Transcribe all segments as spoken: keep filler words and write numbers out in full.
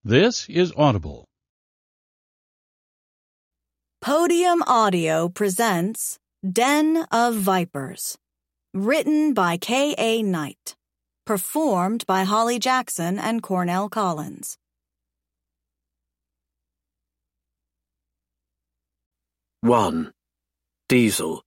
This is Audible. Podium Audio presents Den of Vipers, written by K A Knight, performed by Holly Jackson and Cornell Collins. one. Diesel.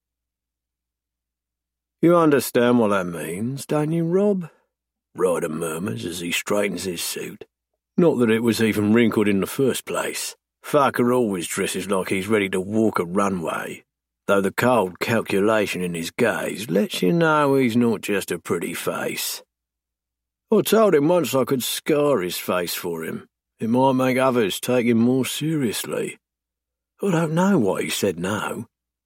You understand what that means, don't you, Rob? Ryder murmurs as he straightens his suit. Not that it was even wrinkled in the first place. Fucker always dresses like he's ready to walk a runway, though the cold calculation in his gaze lets you know he's not just a pretty face. I told him once I could scar his face for him. It might make others take him more seriously. I don't know why he said no.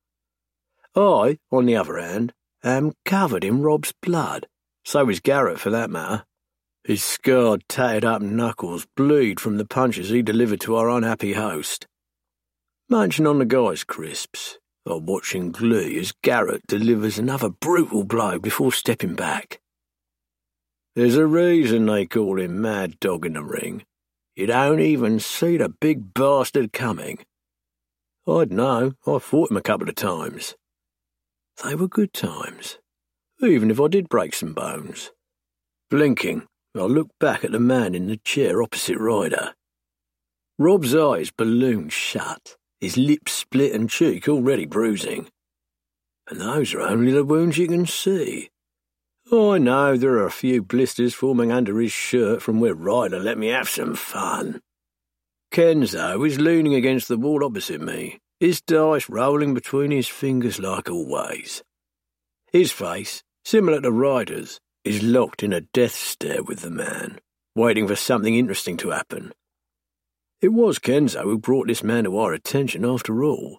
I, on the other hand, am covered in Rob's blood. So is Garrett, for that matter. His scarred, tattered-up knuckles bleed from the punches he delivered to our unhappy host. Munching on the guy's crisps, I watch in glee as Garrett delivers another brutal blow before stepping back. There's a reason they call him Mad Dog in the Ring. You don't even see the big bastard coming. I'd know, I fought him a couple of times. They were good times, even if I did break some bones. Blinking, I looked back at the man in the chair opposite Ryder. Rob's eyes ballooned shut, his lips split and cheek already bruising. And those are only the wounds you can see. I know there are a few blisters forming under his shirt from where Ryder let me have some fun. Kenzo is leaning against the wall opposite me, his dice rolling between his fingers like always. His face, similar to Ryder's, is locked in a death stare with the man, waiting for something interesting to happen. It was Kenzo who brought this man to our attention after all.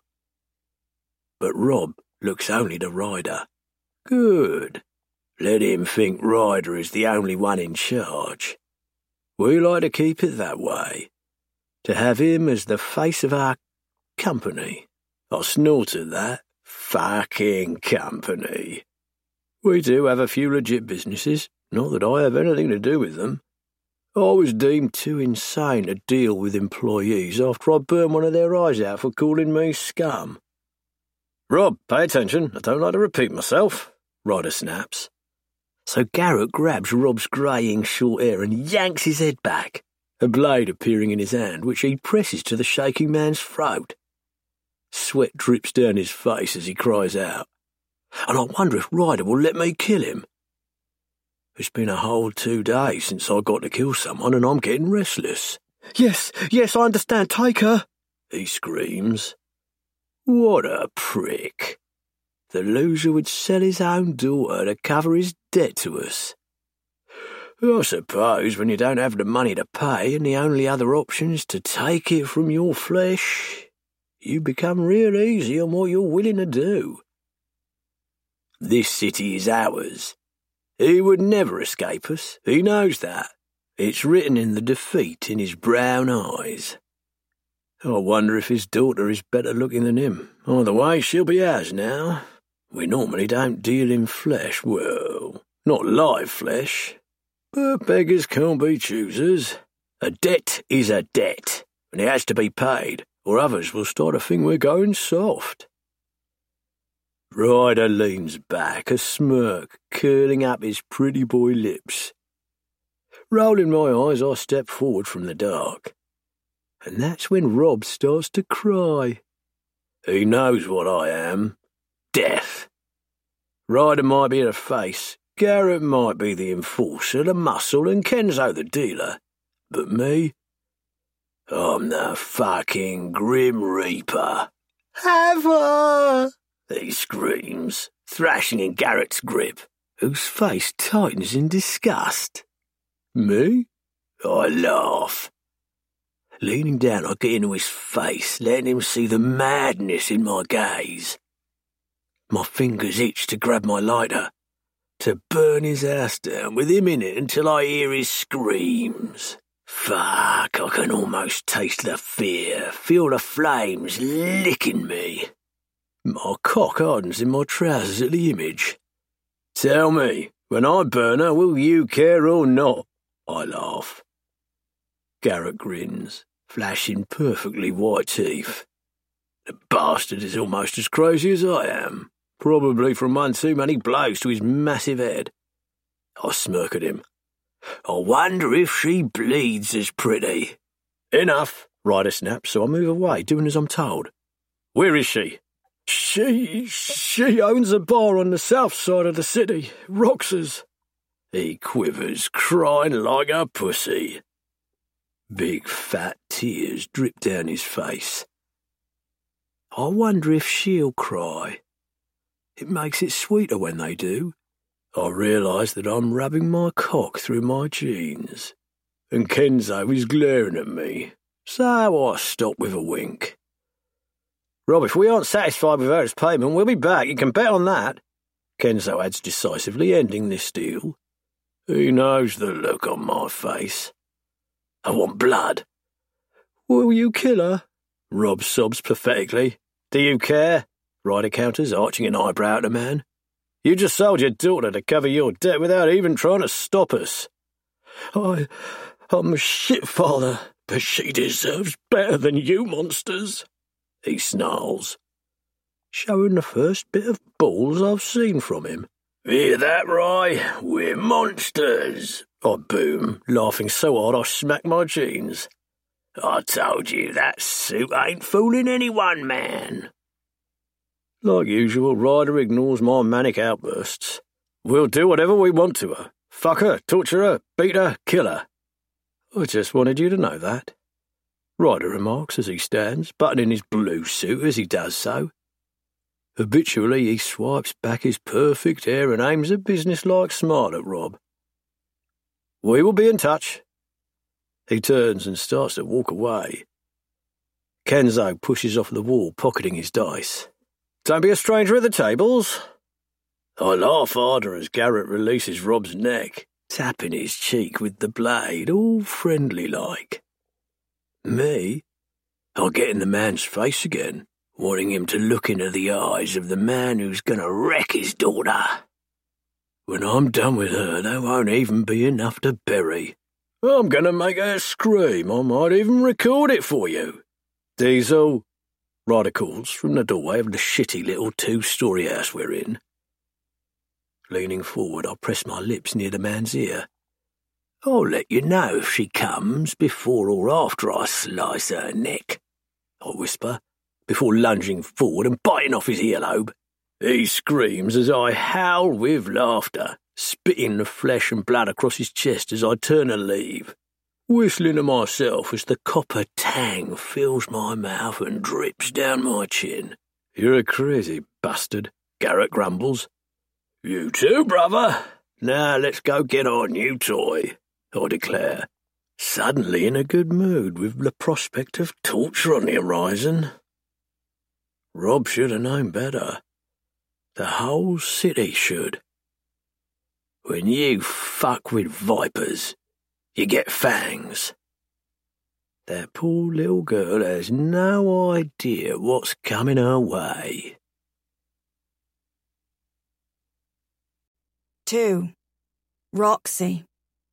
But Rob looks only to Ryder. Good. Let him think Ryder is the only one in charge. We like to keep it that way. To have him as the face of our company. I snort at that. Fucking company. We do have a few legit businesses, not that I have anything to do with them. I was deemed too insane to deal with employees after I burned one of their eyes out for calling me scum. Rob, pay attention, I don't like to repeat myself, Ryder snaps. So Garrett grabs Rob's greying short hair and yanks his head back, a blade appearing in his hand, which he presses to the shaking man's throat. Sweat drips down his face as he cries out, and I wonder if Ryder will let me kill him. It's been a whole two days since I got to kill someone, and I'm getting restless. Yes, yes, I understand, take her, he screams. What a prick. The loser would sell his own daughter to cover his debt to us. I suppose when you don't have the money to pay and the only other option is to take it from your flesh, you become real easy on what you're willing to do. This city is ours. He would never escape us, he knows that. It's written in the defeat in his brown eyes. I wonder if his daughter is better looking than him. Either way, she'll be ours now. We normally don't deal in flesh, well, not live flesh. But beggars can't be choosers. A debt is a debt, and it has to be paid, or others will start to think we're going soft. Ryder leans back, a smirk curling up his pretty boy lips. Rolling my eyes, I step forward from the dark. And that's when Rob starts to cry. He knows what I am. Death. Ryder might be the face, Garrett might be the enforcer, the muscle, and Kenzo the dealer. But me? I'm the fucking Grim Reaper. Have her! He screams, thrashing in Garrett's grip, whose face tightens in disgust. Me? I laugh. Leaning down, I get into his face, letting him see the madness in my gaze. My fingers itch to grab my lighter, to burn his house down with him in it until I hear his screams. Fuck, I can almost taste the fear, feel the flames licking me. My cock hardens in my trousers at the image. Tell me, when I burn her, will you care or not? I laugh. Garrett grins, flashing perfectly white teeth. The bastard is almost as crazy as I am, probably from one too many blows to his massive head. I smirk at him. I wonder if she bleeds as pretty. Enough, Ryder snaps, so I move away, doing as I'm told. Where is she? She... she owns a bar on the south side of the city, Rox's. He quivers, crying like a pussy. Big fat tears drip down his face. I wonder if she'll cry. It makes it sweeter when they do. I realise that I'm rubbing my cock through my jeans, and Kenzo is glaring at me, so I stop with a wink. Rob, if we aren't satisfied with her as payment, we'll be back, you can bet on that, Kenzo adds decisively, ending this deal. He knows the look on my face. I want blood. Will you kill her? Rob sobs pathetically. Do you care? Ryder counters, arching an eyebrow at the man. You just sold your daughter to cover your debt without even trying to stop us. I... I'm a shit father, but she deserves better than you monsters, he snarls, showing the first bit of balls I've seen from him. Hear that, Rye? We're monsters, I boom, laughing so hard I smack my jeans. I told you that suit ain't fooling anyone, man. Like usual, Ryder ignores my manic outbursts. We'll do whatever we want to her. Fuck her, torture her, beat her, kill her. I just wanted you to know that. Ryder remarks as he stands, buttoning his blue suit as he does so. Habitually, he swipes back his perfect hair and aims a business-like smile at Rob. We will be in touch. He turns and starts to walk away. Kenzo pushes off the wall, pocketing his dice. Don't be a stranger at the tables. I laugh harder as Garrett releases Rob's neck, tapping his cheek with the blade, all friendly-like. Me? I get in the man's face again, wanting him to look into the eyes of the man who's going to wreck his daughter. When I'm done with her, there won't even be enough to bury. I'm going to make her scream. I might even record it for you. Diesel, Ryder calls from the doorway of the shitty little two-story house we're in. Leaning forward, I press my lips near the man's ear. I'll let you know if she comes before or after I slice her neck, I whisper, before lunging forward and biting off his earlobe. He screams as I howl with laughter, spitting the flesh and blood across his chest as I turn to leave, whistling to myself as the copper tang fills my mouth and drips down my chin. You're a crazy bastard, Garrett grumbles. You too, brother. Now let's go get our new toy, I declare, suddenly in a good mood with the prospect of torture on the horizon. Rob should have known better. The whole city should. When you fuck with vipers, you get fangs. That poor little girl has no idea what's coming her way. Two. Roxy.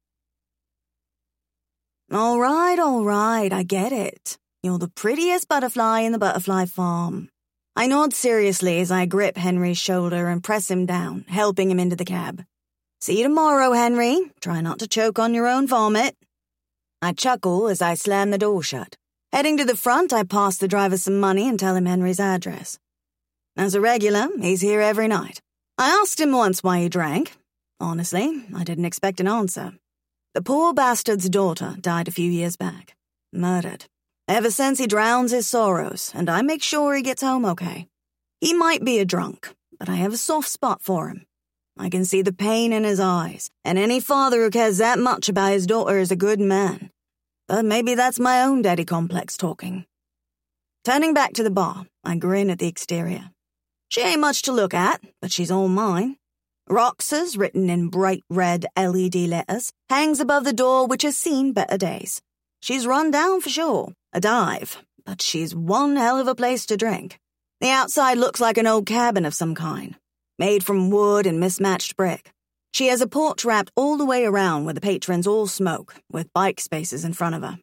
All right, all right, I get it. You're the prettiest butterfly in the butterfly farm. I nod seriously as I grip Henry's shoulder and press him down, helping him into the cab. See you tomorrow, Henry. Try not to choke on your own vomit. I chuckle as I slam the door shut. Heading to the front, I pass the driver some money and tell him Henry's address. As a regular, he's here every night. I asked him once why he drank. Honestly, I didn't expect an answer. The poor bastard's daughter died a few years back. Murdered. Ever since, he drowns his sorrows, and I make sure he gets home okay. He might be a drunk, but I have a soft spot for him. I can see the pain in his eyes, and any father who cares that much about his daughter is a good man. But maybe that's my own daddy complex talking. Turning back to the bar, I grin at the exterior. She ain't much to look at, but she's all mine. Roxas, written in bright red L E D letters, hangs above the door, which has seen better days. She's run down for sure, a dive, but she's one hell of a place to drink. The outside looks like an old cabin of some kind, made from wood and mismatched brick. She has a porch wrapped all the way around where the patrons all smoke, with bike spaces in front of her.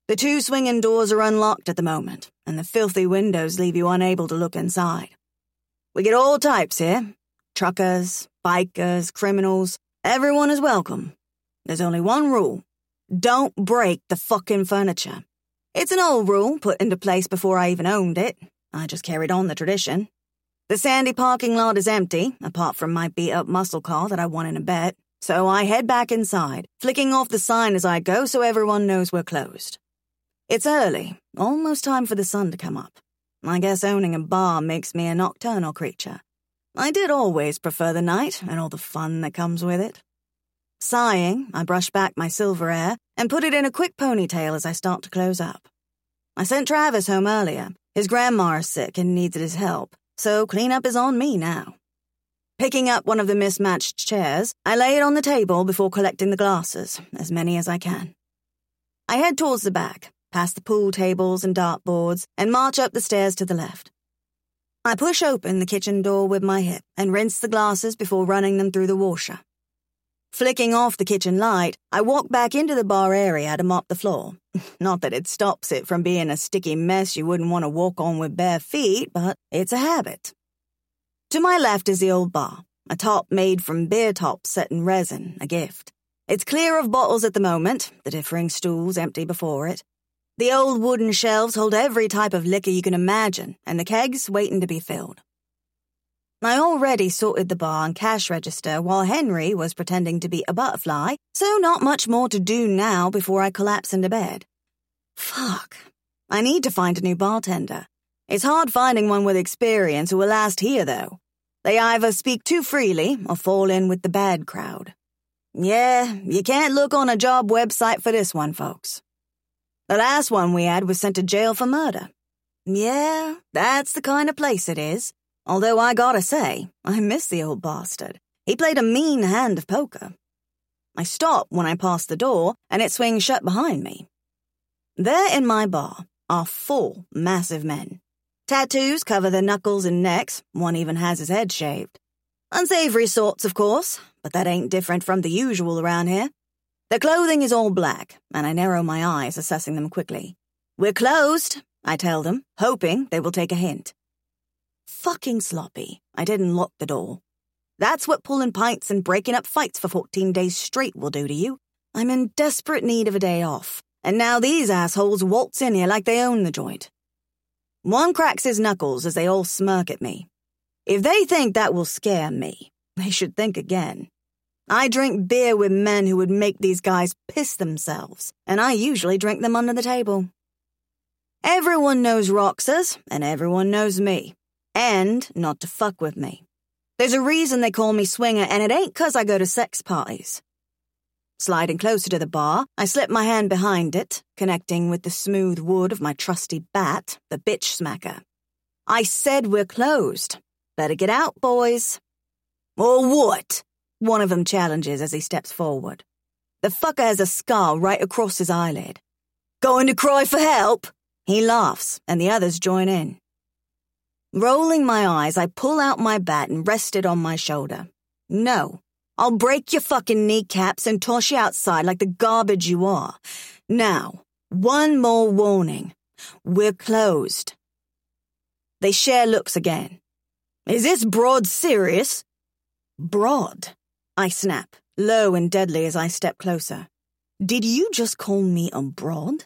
The two swinging doors are unlocked at the moment, and the filthy windows leave you unable to look inside. We get all types here. Truckers, bikers, criminals. Everyone is welcome. There's only one rule. Don't break the fucking furniture. It's an old rule put into place before I even owned it. I just carried on the tradition. The sandy parking lot is empty, apart from my beat-up muscle car that I won in a bet, so I head back inside, flicking off the sign as I go so everyone knows we're closed. It's early, almost time for the sun to come up. I guess owning a bar makes me a nocturnal creature. I did always prefer the night and all the fun that comes with it. Sighing, I brush back my silver hair and put it in a quick ponytail as I start to close up. I sent Travis home earlier. His grandma is sick and needed his help, so cleanup is on me now. Picking up one of the mismatched chairs, I lay it on the table before collecting the glasses, as many as I can. I head towards the back, past the pool tables and dartboards, and march up the stairs to the left. I push open the kitchen door with my hip and rinse the glasses before running them through the washer. Flicking off the kitchen light, I walk back into the bar area to mop the floor. Not that it stops it from being a sticky mess you wouldn't want to walk on with bare feet, but it's a habit. To my left is the old bar, a top made from beer tops set in resin, a gift. It's clear of bottles at the moment, the differing stools empty before it. The old wooden shelves hold every type of liquor you can imagine, and the kegs waiting to be filled. I already sorted the bar and cash register while Henry was pretending to be a butterfly, so not much more to do now before I collapse into bed. Fuck. I need to find a new bartender. It's hard finding one with experience who will last here, though. They either speak too freely or fall in with the bad crowd. Yeah, you can't look on a job website for this one, folks. The last one we had was sent to jail for murder. Yeah, that's the kind of place it is. Although I gotta say, I miss the old bastard. He played a mean hand of poker. I stop when I pass the door, and it swings shut behind me. There in my bar are four massive men. Tattoos cover their knuckles and necks, one even has his head shaved. Unsavory sorts, of course, but that ain't different from the usual around here. Their clothing is all black, and I narrow my eyes, assessing them quickly. We're closed, I tell them, hoping they will take a hint. Fucking sloppy. I didn't lock the door. That's what pulling pints and breaking up fights for fourteen days straight will do to you. I'm in desperate need of a day off, and now these assholes waltz in here like they own the joint. One cracks his knuckles as they all smirk at me. If they think that will scare me, they should think again. I drink beer with men who would make these guys piss themselves, and I usually drink them under the table. Everyone knows Roxas, and everyone knows me. And not to fuck with me. There's a reason they call me Swinger, and it ain't 'cause I go to sex parties. Sliding closer to the bar, I slip my hand behind it, connecting with the smooth wood of my trusty bat, the bitch smacker. I said we're closed. Better get out, boys. Or what? One of them challenges as he steps forward. The fucker has a scar right across his eyelid. Going to cry for help? He laughs, and the others join in. Rolling my eyes, I pull out my bat and rest it on my shoulder. No, I'll break your fucking kneecaps and toss you outside like the garbage you are. Now, one more warning. We're closed. They share looks again. Is this broad serious? Broad, I snap, low and deadly as I step closer. Did you just call me a broad?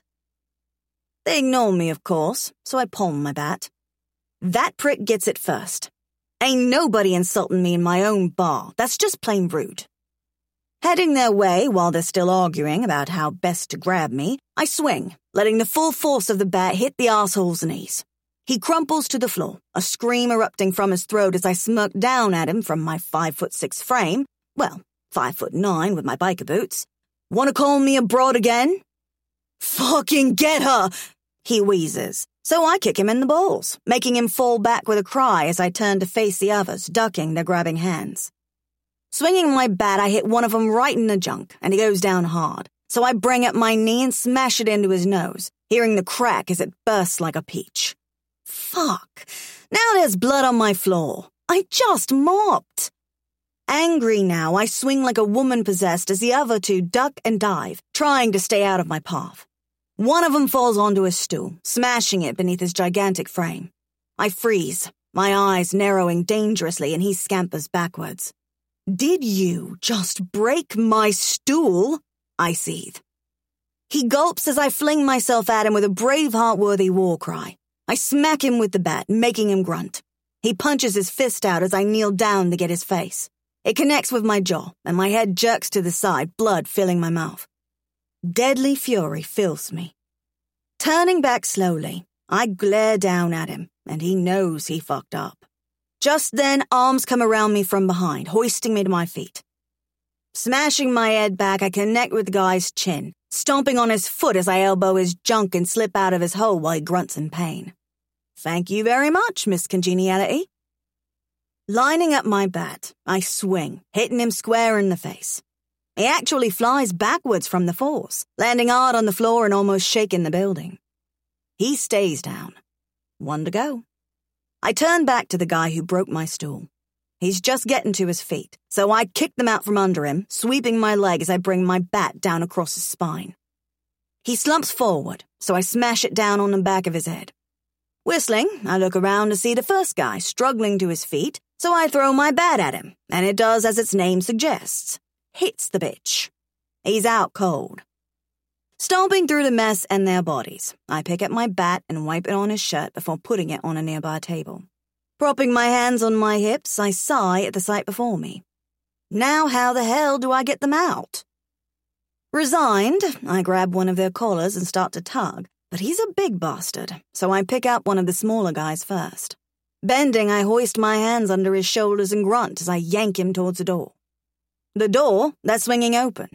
They ignore me, of course, so I palm my bat. That prick gets it first. Ain't nobody insulting me in my own bar. That's just plain rude. Heading their way while they're still arguing about how best to grab me, I swing, letting the full force of the bat hit the asshole's knees. He crumples to the floor, a scream erupting from his throat as I smirk down at him from my five foot six frame. Well, five foot nine with my biker boots. Wanna call me a broad again? Fucking get her! He wheezes. So I kick him in the balls, making him fall back with a cry as I turn to face the others, ducking their grabbing hands. Swinging my bat, I hit one of them right in the junk, and he goes down hard. So I bring up my knee and smash it into his nose, hearing the crack as it bursts like a peach. Fuck. Now there's blood on my floor. I just mopped. Angry now, I swing like a woman possessed as the other two duck and dive, trying to stay out of my path. One of them falls onto a stool, smashing it beneath his gigantic frame. I freeze, my eyes narrowing dangerously, and he scampers backwards. "Did you just break my stool?" I seethe. He gulps as I fling myself at him with a Braveheart-worthy war cry. I smack him with the bat, making him grunt. He punches his fist out as I kneel down to get his face. It connects with my jaw, and my head jerks to the side, blood filling my mouth. Deadly fury fills me. Turning back slowly, I glare down at him, and he knows he fucked up. Just then, arms come around me from behind, hoisting me to my feet. Smashing my head back, I connect with the guy's chin, stomping on his foot as I elbow his junk and slip out of his hole while he grunts in pain. "Thank you very much, Miss Congeniality." Lining up my bat, I swing, hitting him square in the face. He actually flies backwards from the force, landing hard on the floor and almost shaking the building. He stays down. One to go. I turn back to the guy who broke my stool. He's just getting to his feet, so I kick them out from under him, sweeping my leg as I bring my bat down across his spine. He slumps forward, so I smash it down on the back of his head. Whistling, I look around to see the first guy struggling to his feet, so I throw my bat at him, and it does as its name suggests. Hits the bitch. He's out cold. Stomping through the mess and their bodies, I pick up my bat and wipe it on his shirt before putting it on a nearby table. Propping my hands on my hips, I sigh at the sight before me. Now how the hell do I get them out? Resigned, I grab one of their collars and start to tug, but he's a big bastard, so I pick up one of the smaller guys first. Bending, I hoist my hands under his shoulders and grunt as I yank him towards the door. The door, that's swinging open.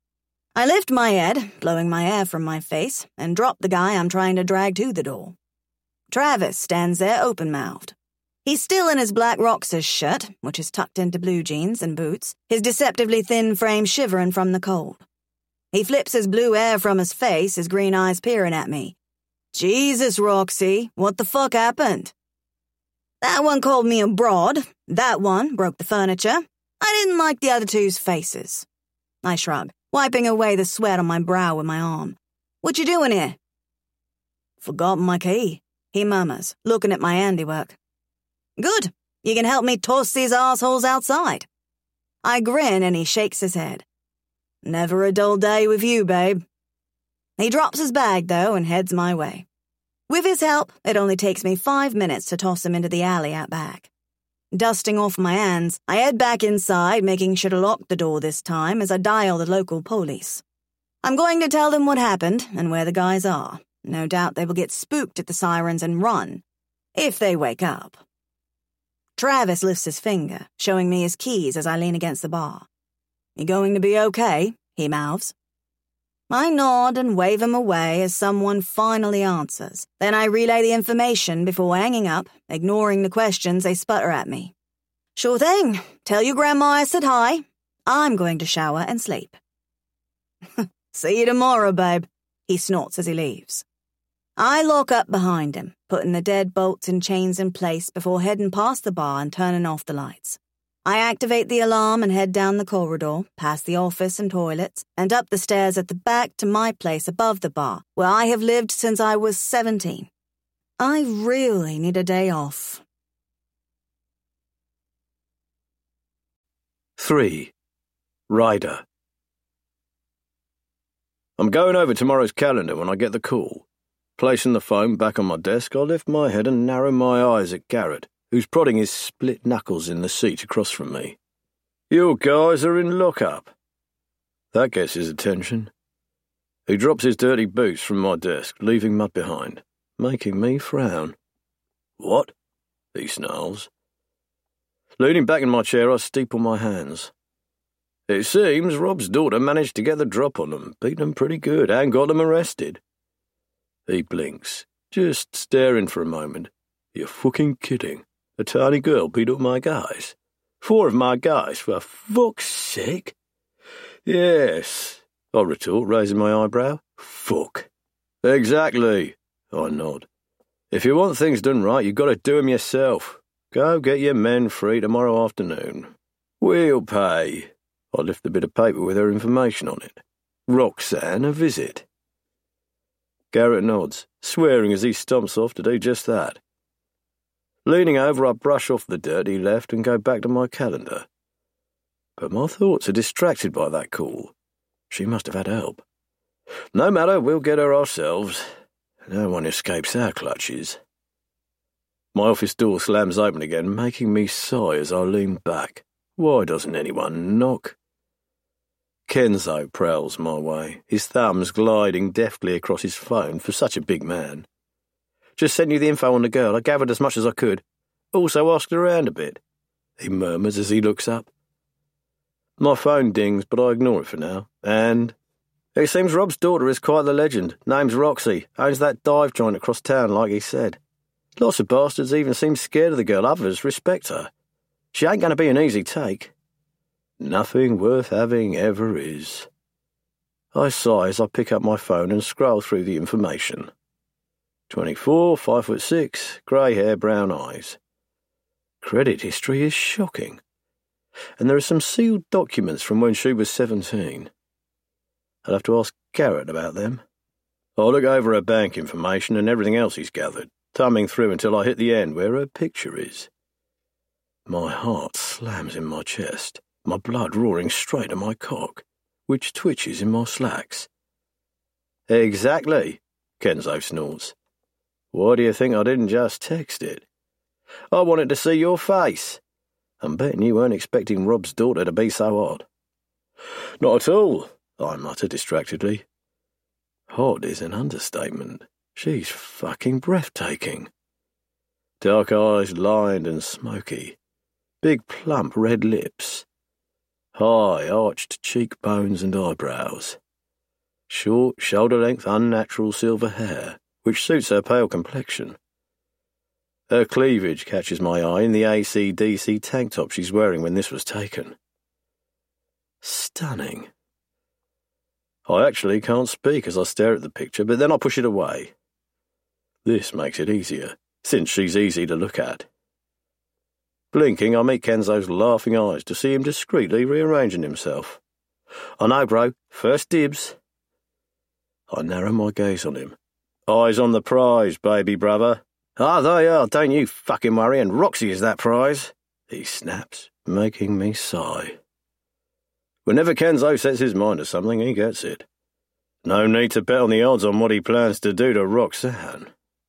I lift my head, blowing my air from my face, and drop the guy I'm trying to drag to the door. Travis stands there open-mouthed. He's still in his black Roxas shirt, which is tucked into blue jeans and boots, his deceptively thin frame shivering from the cold. He flips his blue hair from his face, his green eyes peering at me. "Jesus, Roxy, what the fuck happened?" That one called me a broad. That one broke the furniture. I didn't like the other two's faces. I shrug, wiping away the sweat on my brow with my arm. "What you doing here?" "Forgotten my key," he murmurs, looking at my handiwork. "Good. You can help me toss these assholes outside." I grin and he shakes his head. "Never a dull day with you, babe." He drops his bag, though, and heads my way. With his help, it only takes me five minutes to toss him into the alley out back. Dusting off my hands, I head back inside, making sure to lock the door this time as I dial the local police. I'm going to tell them what happened and where the guys are. No doubt they will get spooked at the sirens and run, if they wake up. Travis lifts his finger, showing me his keys as I lean against the bar. "You going to be okay?" he mouths. I nod and wave him away as someone finally answers. Then I relay the information before hanging up, ignoring the questions they sputter at me. "Sure thing. Tell your grandma I said hi. I'm going to shower and sleep." "See you tomorrow, babe," he snorts as he leaves. I lock up behind him, putting the dead bolts and chains in place before heading past the bar and turning off the lights. I activate the alarm and head down the corridor, past the office and toilets, and up the stairs at the back to my place above the bar, where I have lived since I was seventeen. I really need a day off. Three. Ryder. I'm going over tomorrow's calendar when I get the call. Placing the phone back on my desk, I lift my head and narrow my eyes at Garrett, who's prodding his split knuckles in the seat across from me. "You guys are in lockup." That gets his attention. He drops his dirty boots from my desk, leaving mud behind, making me frown. "What?" he snarls. Leaning back in my chair, I steeple my hands. It seems Rob's daughter managed to get the drop on them, beat them pretty good, and got them arrested. He blinks, just staring for a moment. "You're fucking kidding. A tiny girl beat up my guys. Four of my guys, for fuck's sake." "Yes," I retort, raising my eyebrow. "Fuck." "Exactly," I nod. "If you want things done right, you've got to do 'em yourself. Go get your men free tomorrow afternoon. We'll pay." I lift a bit of paper with her information on it. "Roxanne a visit." Garrett nods, swearing as he stomps off to do just that. Leaning over, I brush off the dirt he left and go back to my calendar. But my thoughts are distracted by that call. She must have had help. No matter, we'll get her ourselves. No one escapes our clutches. My office door slams open again, making me sigh as I lean back. Why doesn't anyone knock? Kenzo prowls my way, his thumbs gliding deftly across his phone for such a big man. Just sent you the info on the girl. I gathered as much as I could. Also asked around a bit, he murmurs as he looks up. My phone dings, but I ignore it for now. And it seems Rob's daughter is quite the legend. Name's Roxy. Owns that dive joint across town, like he said. Lots of bastards even seem scared of the girl. Others respect her. She ain't going to be an easy take. Nothing worth having ever is. I sigh as I pick up my phone and scroll through the information. Twenty-four, five foot six, grey hair, brown eyes. Credit history is shocking. And there are some sealed documents from when she was seventeen. I'll have to ask Garrett about them. I'll look over her bank information and everything else he's gathered, thumbing through until I hit the end where her picture is. My heart slams in my chest, my blood roaring straight at my cock, which twitches in my slacks. Exactly, Kenzo snorts. Why do you think I didn't just text it? I wanted to see your face. I'm betting you weren't expecting Rob's daughter to be so odd. Not at all, I mutter distractedly. Hot is an understatement. She's fucking breathtaking. Dark eyes lined and smoky. Big plump red lips. High arched cheekbones and eyebrows. Short, shoulder-length, unnatural silver hair, which suits her pale complexion. Her cleavage catches my eye in the A C D C tank top she's wearing when this was taken. Stunning. I actually can't speak as I stare at the picture, but then I push it away. This makes it easier, since she's easy to look at. Blinking, I meet Kenzo's laughing eyes to see him discreetly rearranging himself. I know, bro. First dibs. I narrow my gaze on him. Eyes on the prize, baby brother. Ah, they are, don't you fucking worry, and Roxy is that prize, he snaps, making me sigh. Whenever Kenzo sets his mind to something, he gets it. No need to bet on the odds on what he plans to do to Roxanne.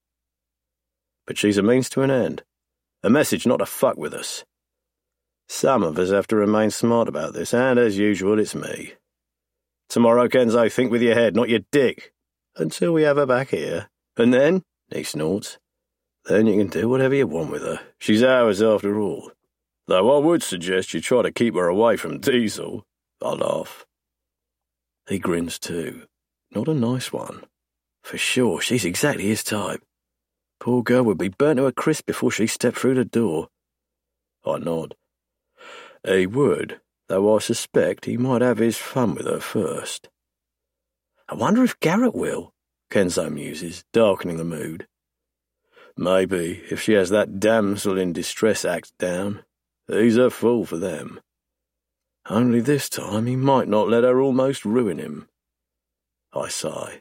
But she's a means to an end. A message not to fuck with us. Some of us have to remain smart about this, and as usual, it's me. Tomorrow, Kenzo, think with your head, not your dick. Until we have her back here. And then, he snorts, then you can do whatever you want with her. She's ours after all. Though I would suggest you try to keep her away from Diesel. I laugh. He grins too. Not a nice one. For sure, she's exactly his type. Poor girl would be burnt to a crisp before she stepped through the door. I nod. He would, though I suspect he might have his fun with her first. I wonder if Garrett will, Kenzo muses, darkening the mood. Maybe, if she has that damsel in distress act down. He's a fool for them. Only this time he might not let her almost ruin him. I sigh.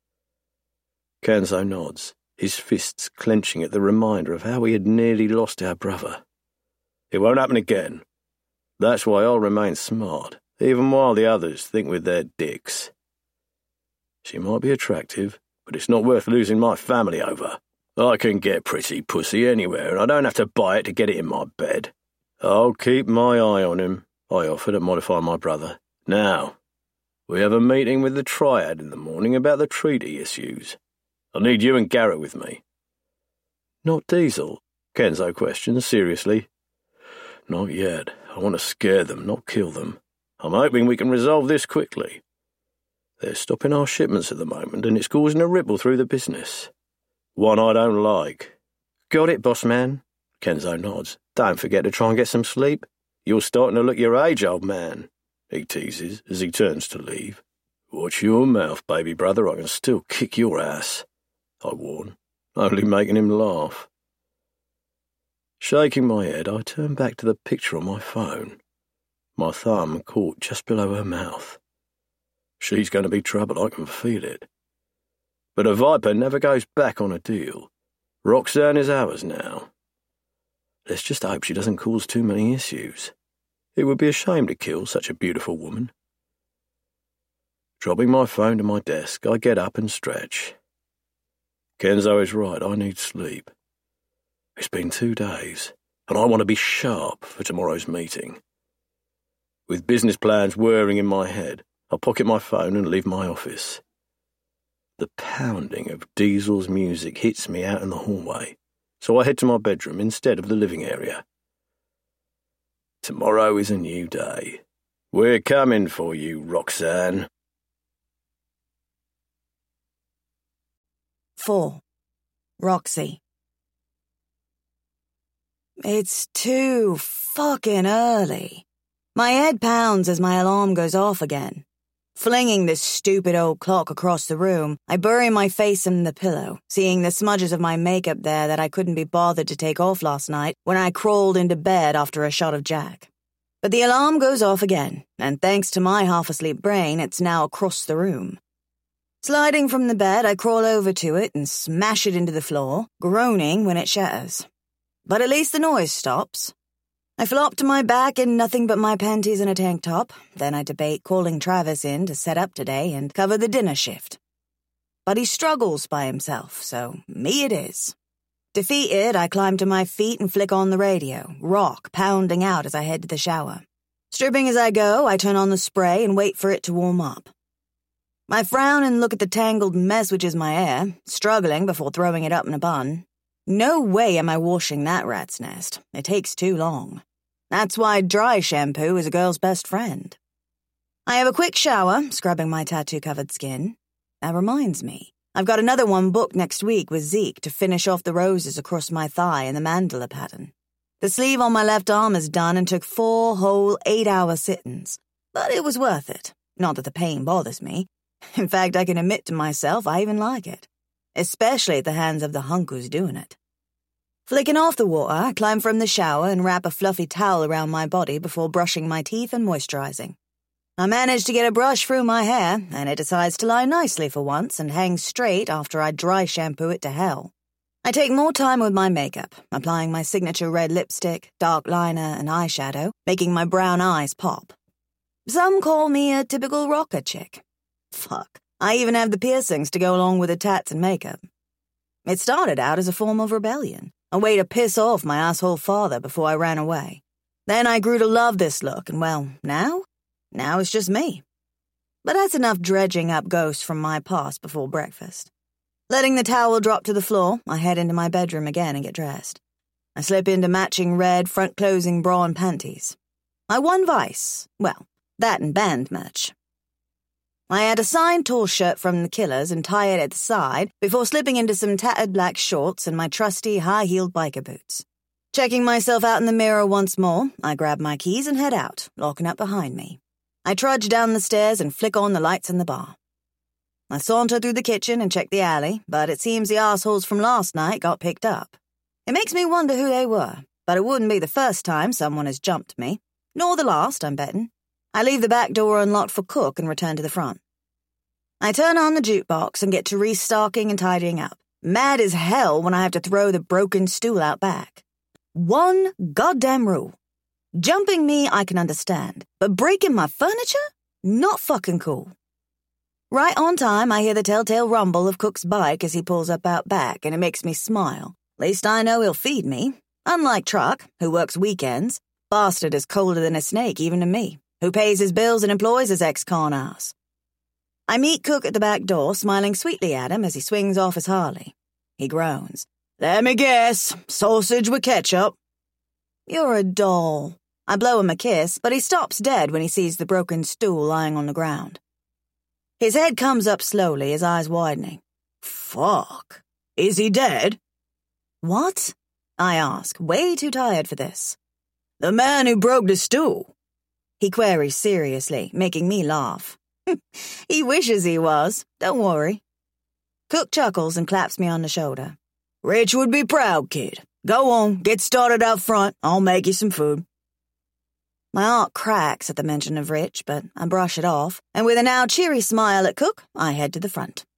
Kenzo nods, his fists clenching at the reminder of how we had nearly lost our brother. It won't happen again. That's why I'll remain smart, even while the others think with their dicks. She might be attractive, but it's not worth losing my family over. I can get pretty pussy anywhere, and I don't have to buy it to get it in my bed. I'll keep my eye on him, I offer to modify my brother. Now, we have a meeting with the Triad in the morning about the treaty issues. I'll need you and Garrett with me. Not Diesel? Kenzo questions seriously. Not yet. I want to scare them, not kill them. I'm hoping we can resolve this quickly. They're stopping our shipments at the moment, and it's causing a ripple through the business. One I don't like. Got it, boss man. Kenzo nods. Don't forget to try and get some sleep. You're starting to look your age, old man, he teases as he turns to leave. Watch your mouth, baby brother. I can still kick your ass, I warn, only making him laugh. Shaking my head, I turn back to the picture on my phone. My thumb caught just below her mouth. She's going to be trouble, I can feel it. But a viper never goes back on a deal. Roxanne is ours now. Let's just hope she doesn't cause too many issues. It would be a shame to kill such a beautiful woman. Dropping my phone to my desk, I get up and stretch. Kenzo is right, I need sleep. It's been two days, and I want to be sharp for tomorrow's meeting. With business plans whirring in my head, I pocket my phone and leave my office. The pounding of Diesel's music hits me out in the hallway, so I head to my bedroom instead of the living area. Tomorrow is a new day. We're coming for you, Roxanne. four. Roxy. It's too fucking early. My head pounds as my alarm goes off again. Flinging this stupid old clock across the room, I bury my face in the pillow, seeing the smudges of my makeup there that I couldn't be bothered to take off last night when I crawled into bed after a shot of Jack. But the alarm goes off again, and thanks to my half-asleep brain, it's now across the room. Sliding from the bed, I crawl over to it and smash it into the floor, groaning when it shatters. But at least the noise stops. I flop to my back in nothing but my panties and a tank top. Then I debate calling Travis in to set up today and cover the dinner shift. But he struggles by himself, so me it is. Defeated, I climb to my feet and flick on the radio, rock pounding out as I head to the shower. Stripping as I go, I turn on the spray and wait for it to warm up. I frown and look at the tangled mess which is my hair, struggling before throwing it up in a bun. No way am I washing that rat's nest. It takes too long. That's why dry shampoo is a girl's best friend. I have a quick shower, scrubbing my tattoo-covered skin. That reminds me, I've got another one booked next week with Zeke to finish off the roses across my thigh in the mandala pattern. The sleeve on my left arm is done and took four whole eight-hour sit-ins, but it was worth it. Not that the pain bothers me. In fact, I can admit to myself I even like it, especially at the hands of the hunk who's doing it. Flicking off the water, I climb from the shower and wrap a fluffy towel around my body before brushing my teeth and moisturizing. I manage to get a brush through my hair, and it decides to lie nicely for once and hang straight after I dry shampoo it to hell. I take more time with my makeup, applying my signature red lipstick, dark liner, and eyeshadow, making my brown eyes pop. Some call me a typical rocker chick. Fuck, I even have the piercings to go along with the tats and makeup. It started out as a form of rebellion, a way to piss off my asshole father before I ran away. Then I grew to love this look, and well, now? Now it's just me. But that's enough dredging up ghosts from my past before breakfast. Letting the towel drop to the floor, I head into my bedroom again and get dressed. I slip into matching red front-closing bra and panties. My one vice, well, that and band merch. I add a signed tall shirt from the Killers and tie it at the side before slipping into some tattered black shorts and my trusty high-heeled biker boots. Checking myself out in the mirror once more, I grab my keys and head out, locking up behind me. I trudge down the stairs and flick on the lights in the bar. I saunter through the kitchen and check the alley, but it seems the assholes from last night got picked up. It makes me wonder who they were, but it wouldn't be the first time someone has jumped me. Nor the last, I'm betting. I leave the back door unlocked for Cook and return to the front. I turn on the jukebox and get to restocking and tidying up. Mad as hell when I have to throw the broken stool out back. One goddamn rule. Jumping me, I can understand, but breaking my furniture? Not fucking cool. Right on time, I hear the telltale rumble of Cook's bike as he pulls up out back, and it makes me smile. At least I know he'll feed me. Unlike Truck, who works weekends, bastard is colder than a snake even to me, who pays his bills and employs his ex-con ass. I meet Cook at the back door, smiling sweetly at him as he swings off his Harley. He groans. Let me guess, sausage with ketchup. You're a doll. I blow him a kiss, but he stops dead when he sees the broken stool lying on the ground. His head comes up slowly, his eyes widening. Fuck. Is he dead? What? I ask, way too tired for this. The man who broke the stool. He queries seriously, making me laugh. He wishes he was. Don't worry. Cook chuckles and claps me on the shoulder. Rich would be proud, kid. Go on, get started out front. I'll make you some food. My heart cracks at the mention of Rich, but I brush it off, and with a now cheery smile at Cook, I head to the front.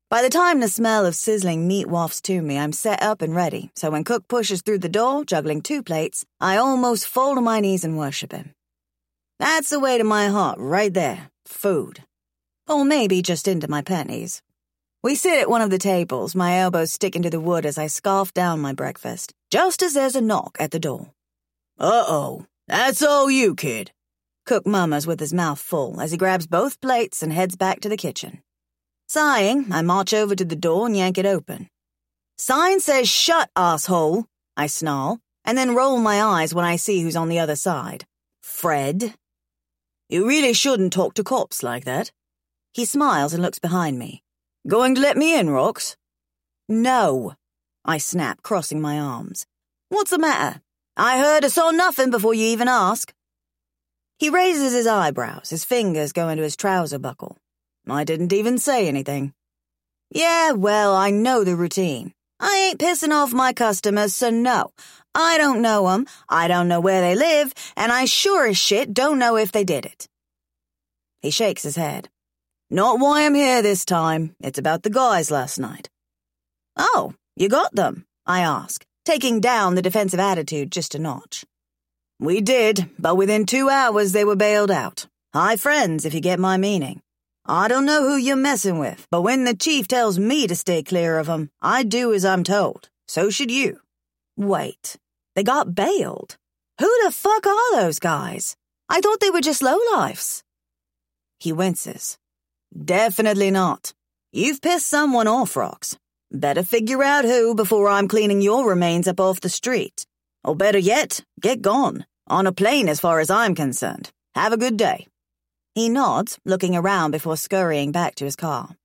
By the time the smell of sizzling meat wafts to me, I'm set up and ready, so when Cook pushes through the door, juggling two plates, I almost fall to my knees and worship him. That's the way to my heart, right there. Food. Or maybe just into my panties. We sit at one of the tables, my elbows sticking to the wood as I scarf down my breakfast, just as there's a knock at the door. Uh-oh, that's all you, kid. Cook murmurs with his mouth full as he grabs both plates and heads back to the kitchen. Sighing, I march over to the door and yank it open. Sign says shut, asshole, I snarl, and then roll my eyes when I see who's on the other side. Fred. You really shouldn't talk to cops like that. He smiles and looks behind me. Going to let me in, Rox? No, I snap, crossing my arms. What's the matter? I heard or saw nothing before you even ask. He raises his eyebrows, his fingers go into his trouser buckle. I didn't even say anything. Yeah, well, I know the routine. I ain't pissing off my customers, so no. I don't know 'em, I don't know where they live, and I sure as shit don't know if they did it. He shakes his head. Not why I'm here this time. It's about the guys last night. Oh, you got them? I ask, taking down the defensive attitude just a notch. We did, but within two hours they were bailed out. High friends, if you get my meaning. I don't know who you're messing with, but when the chief tells me to stay clear of them, I do as I'm told. So should you. Wait, they got bailed? Who the fuck are those guys? I thought they were just lowlifes. He winces. Definitely not. You've pissed someone off, Rox. Better figure out who before I'm cleaning your remains up off the street. Or better yet, get gone. On a plane as far as I'm concerned. Have a good day. He nods, looking around before scurrying back to his car.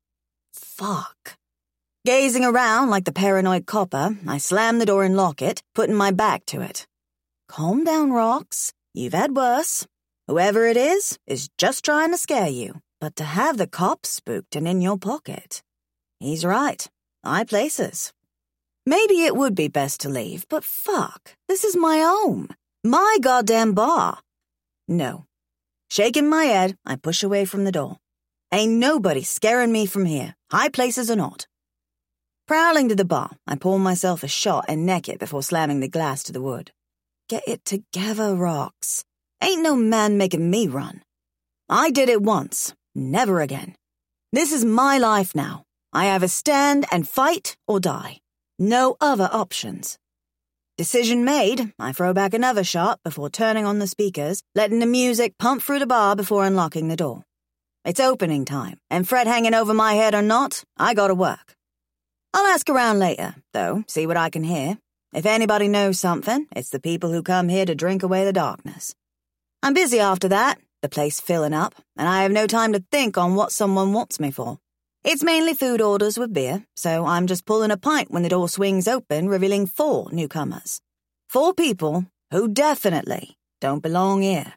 Fuck. Gazing around like the paranoid copper, I slam the door and lock it, putting my back to it. Calm down, Rox. You've had worse. Whoever it is, is just trying to scare you. But to have the cops spooked and in your pocket. He's right. I places. Maybe it would be best to leave, but fuck. This is my home. My goddamn bar. No. Shaking my head, I push away from the door. Ain't nobody scaring me from here, high places or not. Prowling to the bar, I pour myself a shot and neck it before slamming the glass to the wood. Get it together, Rox. Ain't no man making me run. I did it once, never again. This is my life now. I either stand and fight or die. No other options. Decision made, I throw back another shot before turning on the speakers, letting the music pump through the bar before unlocking the door. It's opening time, and Fred hanging over my head or not, I gotta work. I'll ask around later, though, see what I can hear. If anybody knows something, it's the people who come here to drink away the darkness. I'm busy after that, the place filling up, and I have no time to think on what someone wants me for. It's mainly food orders with beer, so I'm just pulling a pint when the door swings open, revealing four newcomers. Four people who definitely don't belong here.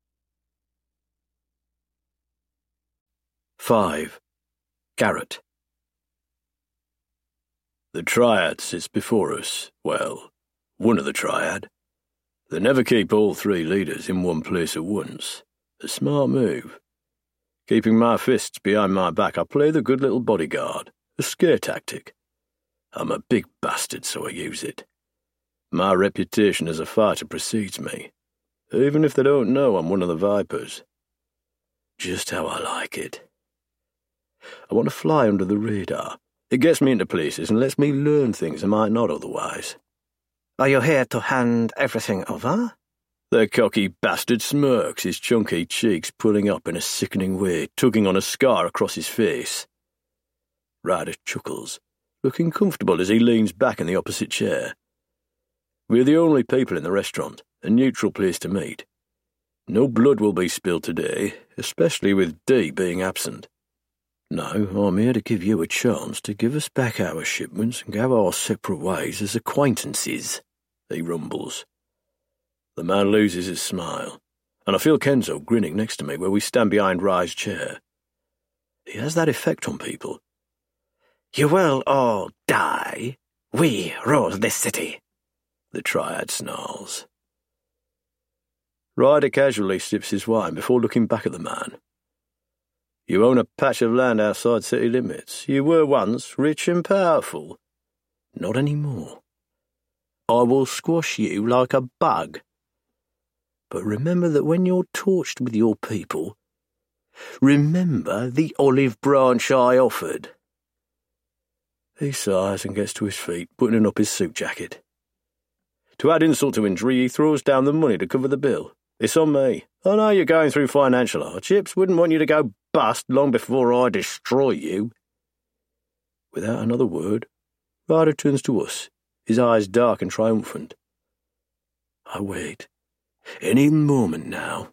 Five. Garrett. The triad sits before us. Well, one of the triad. They never keep all three leaders in one place at once. A smart move. Keeping my fists behind my back, I play the good little bodyguard, a scare tactic. I'm a big bastard, so I use it. My reputation as a fighter precedes me, even if they don't know I'm one of the Vipers. Just how I like it. I want to fly under the radar. It gets me into places and lets me learn things I might not otherwise. Are you here to hand everything over? The cocky bastard smirks, his chunky cheeks pulling up in a sickening way, tugging on a scar across his face. Ryder chuckles, looking comfortable as he leans back in the opposite chair. We're the only people in the restaurant, a neutral place to meet. No blood will be spilled today, especially with Dee being absent. No, I'm here to give you a chance to give us back our shipments and go our separate ways as acquaintances, he rumbles. The man loses his smile, and I feel Kenzo grinning next to me where we stand behind Rye's chair. He has that effect on people. You will all die. We rule this city, the triad snarls. Ryder casually sips his wine before looking back at the man. You own a patch of land outside city limits. You were once rich and powerful. Not anymore. I will squash you like a bug. But remember that when you're torched with your people, remember the olive branch I offered. He sighs and gets to his feet, buttoning up his suit jacket. To add insult to injury, he throws down the money to cover the bill. It's on me. I know you're going through financial hardships. Wouldn't want you to go bust long before I destroy you. Without another word, Ryder turns to us, his eyes dark and triumphant. I wait. Any moment now.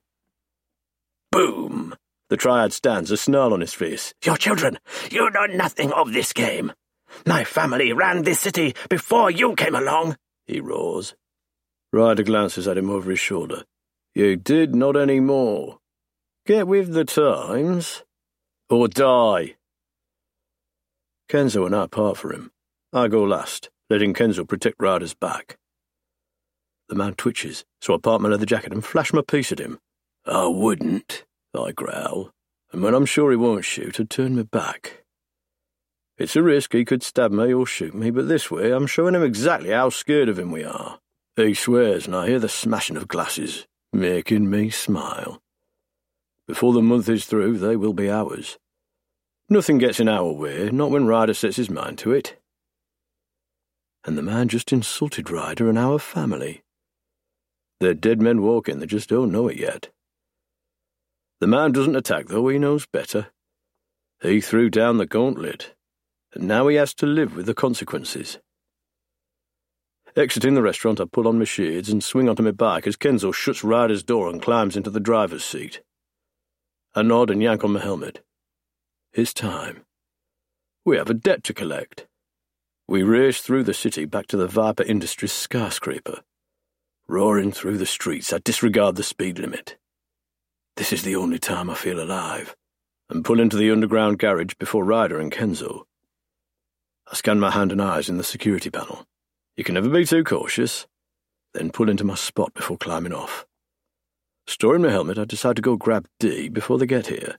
Boom! The Triad stands, a snarl on his face. Your children, you know nothing of this game. My family ran this city before you came along, he roars. Ryder glances at him over his shoulder. You did not any more. Get with the times, or die. Kenzo and I part for him. I go last, letting Kenzo protect Ryder's back. The man twitches, so I part my leather jacket and flash my piece at him. I wouldn't, I growl, and when I'm sure he won't shoot, I turn my back. It's a risk, he could stab me or shoot me, but this way I'm showing him exactly how scared of him we are. He swears, and I hear the smashing of glasses, making me smile. Before the month is through, they will be ours. Nothing gets in our way, not when Ryder sets his mind to it. And the man just insulted Ryder and our family. They're dead men walking, they just don't know it yet. The man doesn't attack, though, he knows better. He threw down the gauntlet, and now he has to live with the consequences. Exiting the restaurant, I pull on my shades and swing onto my bike as Kenzo shuts Ryder's door and climbs into the driver's seat. I nod and yank on my helmet. It's time. We have a debt to collect. We race through the city back to the Viper Industries skyscraper. Roaring through the streets, I disregard the speed limit. This is the only time I feel alive, and pull into the underground garage before Ryder and Kenzo. I scan my hand and eyes in the security panel. You can never be too cautious. Then pull into my spot before climbing off. Storing my helmet, I decide to go grab D before they get here.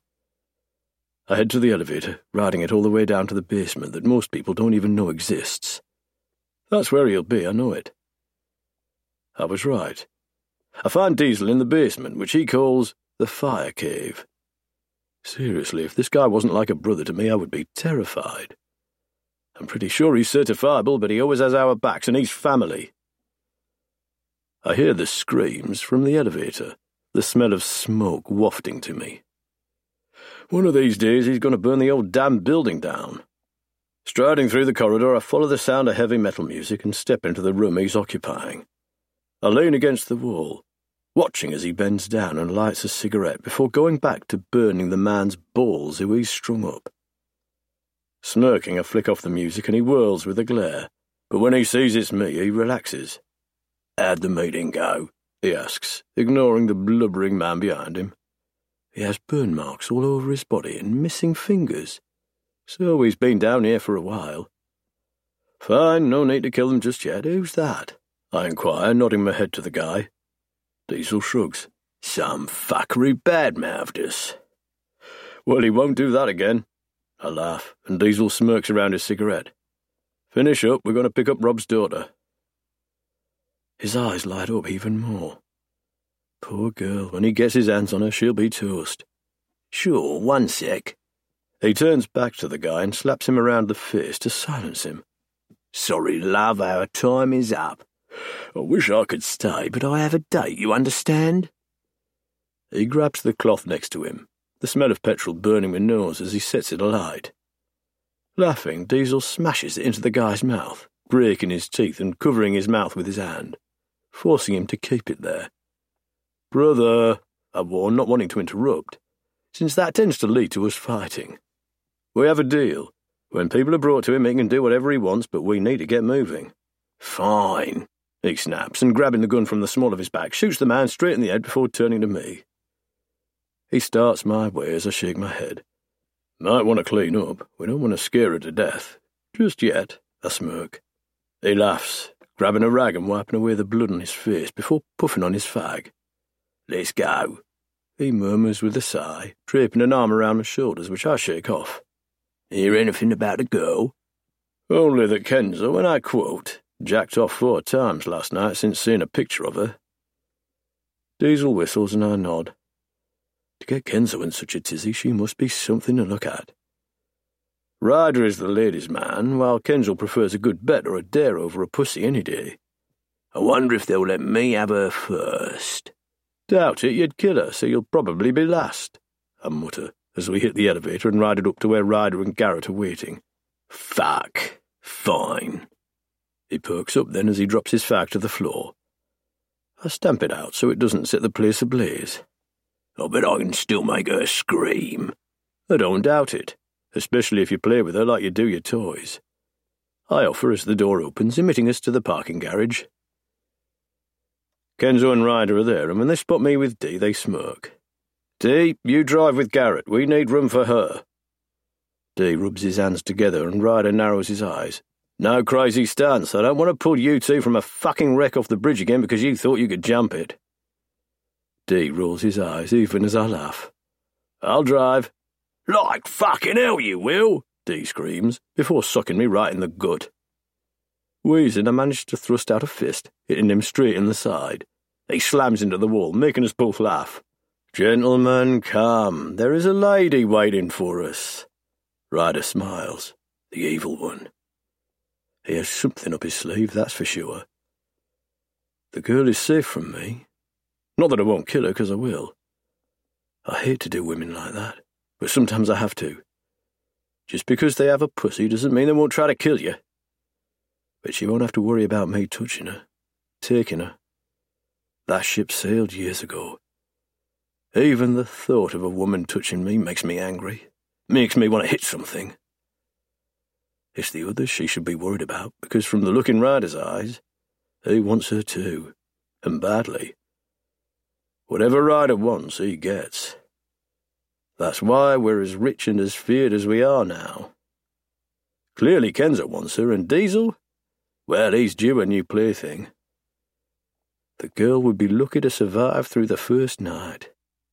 I head to the elevator, riding it all the way down to the basement that most people don't even know exists. That's where he'll be, I know it. I was right. I find Diesel in the basement, which he calls the fire cave. Seriously, if this guy wasn't like a brother to me, I would be terrified. I'm pretty sure he's certifiable, but he always has our backs, and he's family. I hear the screams from the elevator, the smell of smoke wafting to me. One of these days he's going to burn the old damn building down. Striding through the corridor, I follow the sound of heavy metal music and step into the room he's occupying. I lean against the wall, watching as he bends down and lights a cigarette before going back to burning the man's balls who he's strung up. Smirking, I flick off the music and he whirls with a glare, but when he sees it's me, he relaxes. How'd the meeting go? He asks, ignoring the blubbering man behind him. He has burn marks all over his body and missing fingers, so he's been down here for a while. Fine, no need to kill them just yet. Who's that? I inquire, nodding my head to the guy. Diesel shrugs. Some fuckery bad-mouthed us. Well, he won't do that again. I laugh, and Diesel smirks around his cigarette. Finish up, we're going to pick up Rob's daughter. His eyes light up even more. Poor girl, when he gets his hands on her, she'll be toast. Sure, one sec. He turns back to the guy and slaps him around the face to silence him. Sorry, love, our time is up. I wish I could stay, but I have a date, you understand? He grabs the cloth next to him, the smell of petrol burning my nose as he sets it alight. Laughing, Diesel smashes it into the guy's mouth, breaking his teeth and covering his mouth with his hand, forcing him to keep it there. Brother, I warn, not wanting to interrupt, since that tends to lead to us fighting. We have a deal. When people are brought to him, he can do whatever he wants, but we need to get moving. Fine, he snaps, and grabbing the gun from the small of his back, shoots the man straight in the head before turning to me. He starts my way as I shake my head. Might want to clean up. We don't want to scare her to death. Just yet, I smirk. He laughs, grabbing a rag and wiping away the blood on his face before puffing on his fag. Let's go. he murmurs with a sigh, draping an arm around my shoulders, which I shake off. Hear anything about a girl? Only that Kenzo, and I quote, jacked off four times last night since seeing a picture of her. Diesel whistles and I nod. To get Kenzo in such a tizzy, she must be something to look at. Ryder is the ladies' man, while Kenzo prefers a good bet or a dare over a pussy any day. I wonder if they'll let me have her first. Doubt it, you'd kill her, so you'll probably be last, I mutter, as we hit the elevator and ride it up to where Ryder and Garrett are waiting. Fuck. Fine. He perks up then as he drops his fag to the floor. I stamp it out so it doesn't set the place ablaze. I bet I can still make her scream. I don't doubt it, especially if you play with her like you do your toys. I offer as the door opens, emitting us to the parking garage. Kenzo and Ryder are there, and when they spot me with Dee, they smirk. Dee, you drive with Garrett. We need room for her. Dee rubs his hands together and Ryder narrows his eyes. No crazy stunts. I don't want to pull you two from a fucking wreck off the bridge again because you thought you could jump it. Dee rolls his eyes even as I laugh. I'll drive. Like fucking hell you will, Dee screams, before socking me right in the gut. Wheezing, I managed to thrust out a fist, hitting him straight in the side. He slams into the wall, making us both laugh. Gentlemen, come. There is a lady waiting for us. Ryder smiles. The evil one. He has something up his sleeve, that's for sure. The girl is safe from me. Not that I won't kill her, because I will. I hate to do women like that, but sometimes I have to. Just because they have a pussy doesn't mean they won't try to kill you. But she won't have to worry about me touching her, taking her. That ship sailed years ago. Even the thought of a woman touching me makes me angry, makes me want to hit something. It's the others she should be worried about, because from the look in Ryder's eyes, he wants her too, and badly. Whatever Ryder wants, he gets. That's why we're as rich and as feared as we are now. Clearly Kenzo wants her, and Diesel? Well, he's due a new plaything. The girl would be lucky to survive through the first night.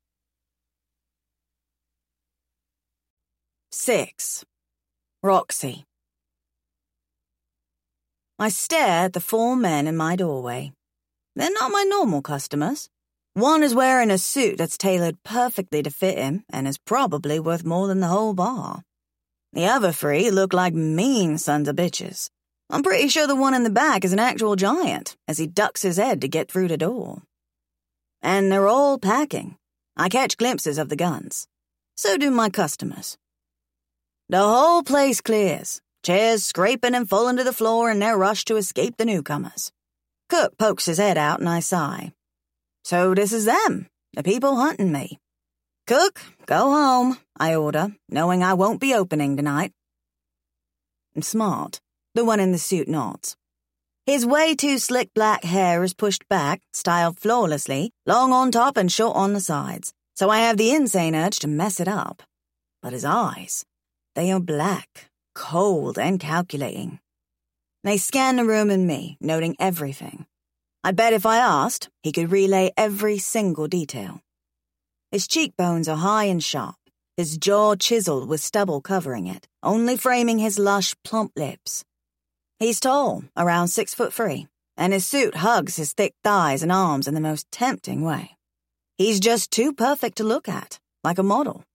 Six. Roxy. I stare at the four men in my doorway. They're not my normal customers. One is wearing a suit that's tailored perfectly to fit him and is probably worth more than the whole bar. The other three look like mean sons of bitches. I'm pretty sure the one in the back is an actual giant, as he ducks his head to get through the door. And they're all packing. I catch glimpses of the guns. So do my customers. The whole place clears, chairs scraping and falling to the floor in their rush to escape the newcomers. Cook pokes his head out and I sigh. So this is them, the people hunting me. Cook, go home, I order, knowing I won't be opening tonight. And Smart, the one in the suit, nods. His way too slick black hair is pushed back, styled flawlessly, long on top and short on the sides, so I have the insane urge to mess it up. But his eyes, they are black, cold and calculating. They scan the room and me, noting everything. I bet if I asked, he could relay every single detail. His cheekbones are high and sharp, his jaw chiseled with stubble covering it, only framing his lush, plump lips. He's tall, around six foot three, and his suit hugs his thick thighs and arms in the most tempting way. He's just too perfect to look at, like a model.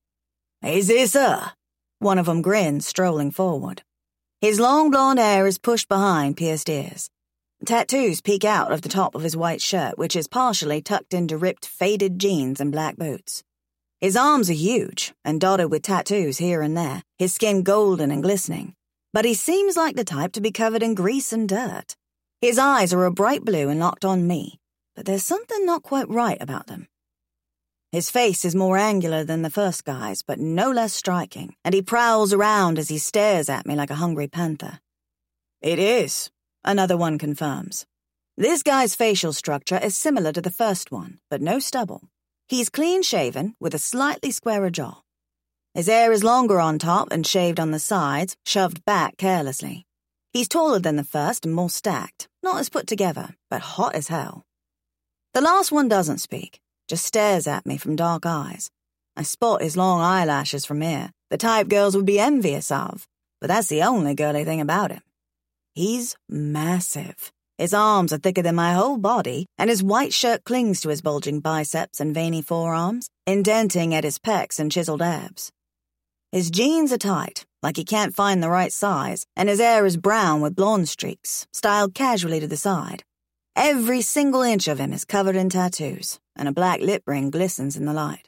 Is this her? One of them grins, strolling forward. His long blonde hair is pushed behind pierced ears. Tattoos peek out of the top of his white shirt, which is partially tucked into ripped, faded jeans and black boots. His arms are huge and dotted with tattoos here and there, his skin golden and glistening. But he seems like the type to be covered in grease and dirt. His eyes are a bright blue and locked on me, but there's something not quite right about them. His face is more angular than the first guy's, but no less striking, and he prowls around as he stares at me like a hungry panther. It is, another one confirms. This guy's facial structure is similar to the first one, but no stubble. He's clean-shaven with a slightly squarer jaw. His hair is longer on top and shaved on the sides, shoved back carelessly. He's taller than the first and more stacked, not as put together, but hot as hell. The last one doesn't speak. just stares at me from dark eyes. I spot his long eyelashes from here, the type girls would be envious of, but that's the only girly thing about him. He's massive. His arms are thicker than my whole body, and his white shirt clings to his bulging biceps and veiny forearms, indenting at his pecs and chiseled abs. His jeans are tight, like he can't find the right size, and his hair is brown with blonde streaks, styled casually to the side. Every single inch of him is covered in tattoos, and a black lip ring glistens in the light.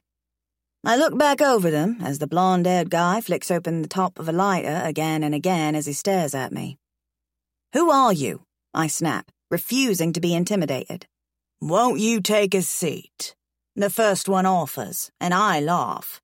I look back over them as the blonde-haired guy flicks open the top of a lighter again and again as he stares at me. "Who are you?" I snap, refusing to be intimidated. "Won't you take a seat?" The first one offers, and I laugh.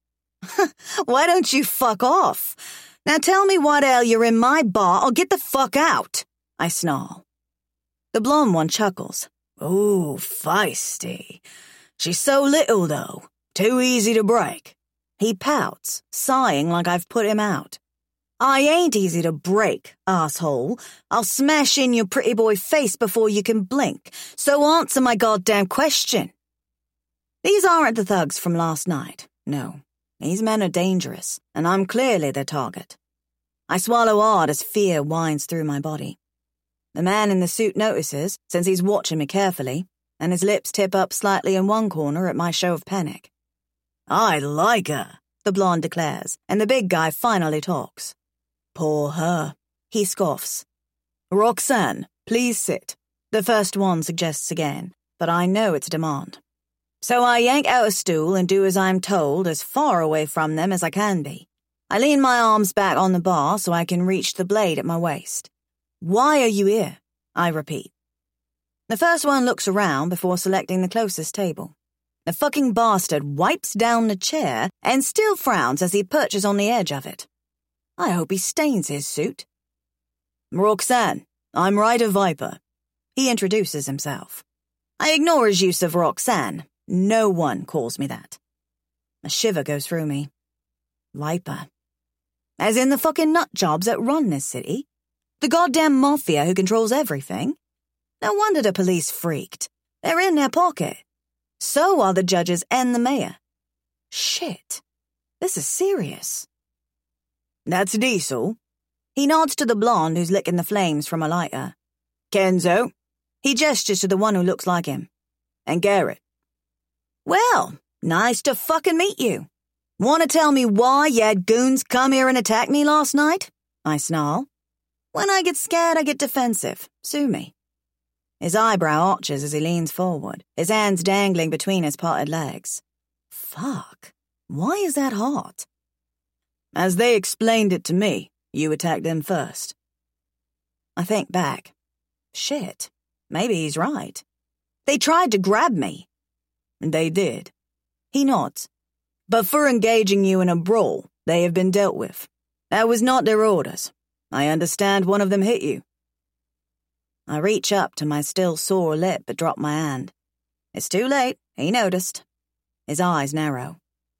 "Why don't you fuck off? Now tell me what hell you're in my bar or get the fuck out," I snarl. The blonde one chuckles. "Ooh, feisty. She's so little, though. Too easy to break." He pouts, sighing like I've put him out. "I ain't easy to break, asshole. I'll smash in your pretty boy face before you can blink, so answer my goddamn question." These aren't the thugs from last night, no. These men are dangerous, and I'm clearly their target. I swallow hard as fear winds through my body. The man in the suit notices, since he's watching me carefully, and his lips tip up slightly in one corner at my show of panic. "I like her," the blonde declares, and the big guy finally talks. "Poor her," he scoffs. "Roxanne, please sit," the first one suggests again, but I know it's a demand. So I yank out a stool and do as I'm told, as far away from them as I can be. I lean my arms back on the bar so I can reach the blade at my waist. "Why are you here?" I repeat. The first one looks around before selecting the closest table. The fucking bastard wipes down the chair and still frowns as he perches on the edge of it. I hope he stains his suit. "Roxanne, I'm Ryder Viper." He introduces himself. I ignore his use of Roxanne. No one calls me that. A shiver goes through me. Viper. As in the fucking nut jobs that run this city. The goddamn mafia who controls everything. No wonder the police freaked. They're in their pocket. So are the judges and the mayor. Shit. This is serious. "That's Diesel." He nods to the blonde who's licking the flames from a lighter. "Kenzo." He gestures to the one who looks like him. "And Garrett." "Well, nice to fucking meet you. Want to tell me why you had goons come here and attack me last night?" I snarl. When I get scared, I get defensive. Sue me. His eyebrow arches as he leans forward, his hands dangling between his parted legs. Fuck. Why is that hot? "As they explained it to me, you attacked them first." I think back. Shit. Maybe he's right. They tried to grab me. "They did." He nods. "But for engaging you in a brawl, they have been dealt with. That was not their orders. I understand one of them hit you." I reach up to my still sore lip but drop my hand. It's too late. He noticed. His eyes narrow.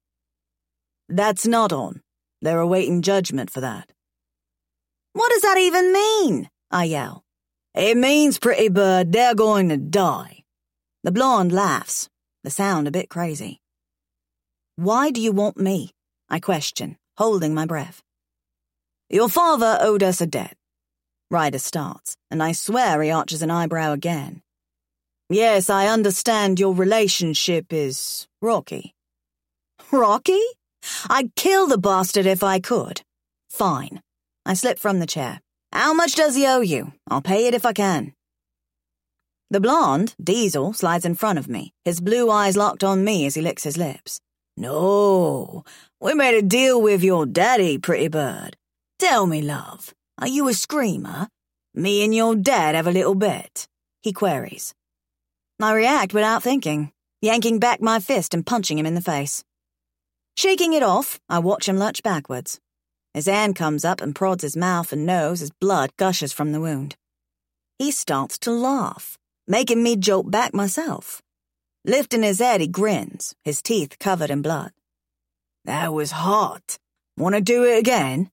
"That's not on. They're awaiting judgment for that." "What does that even mean?" I yell. "It means, pretty bird, they're going to die." The blonde laughs, the sound a bit crazy. "Why do you want me?" I question, holding my breath. "Your father owed us a debt." Ryder starts, and I swear he arches an eyebrow again. "Yes, I understand your relationship is rocky." "Rocky? I'd kill the bastard if I could." "Fine." I slip from the chair. "How much does he owe you? I'll pay it if I can." The blonde, Diesel, slides in front of me, his blue eyes locked on me as he licks his lips. "No, we made a deal with your daddy, pretty bird. Tell me, love, are you a screamer? Me and your dad have a little bet," he queries. I react without thinking, yanking back my fist and punching him in the face. Shaking it off, I watch him lurch backwards. His hand comes up and prods his mouth and nose as blood gushes from the wound. He starts to laugh, making me jolt back myself. Lifting his head, he grins, his teeth covered in blood. "That was hot. Want to do it again?"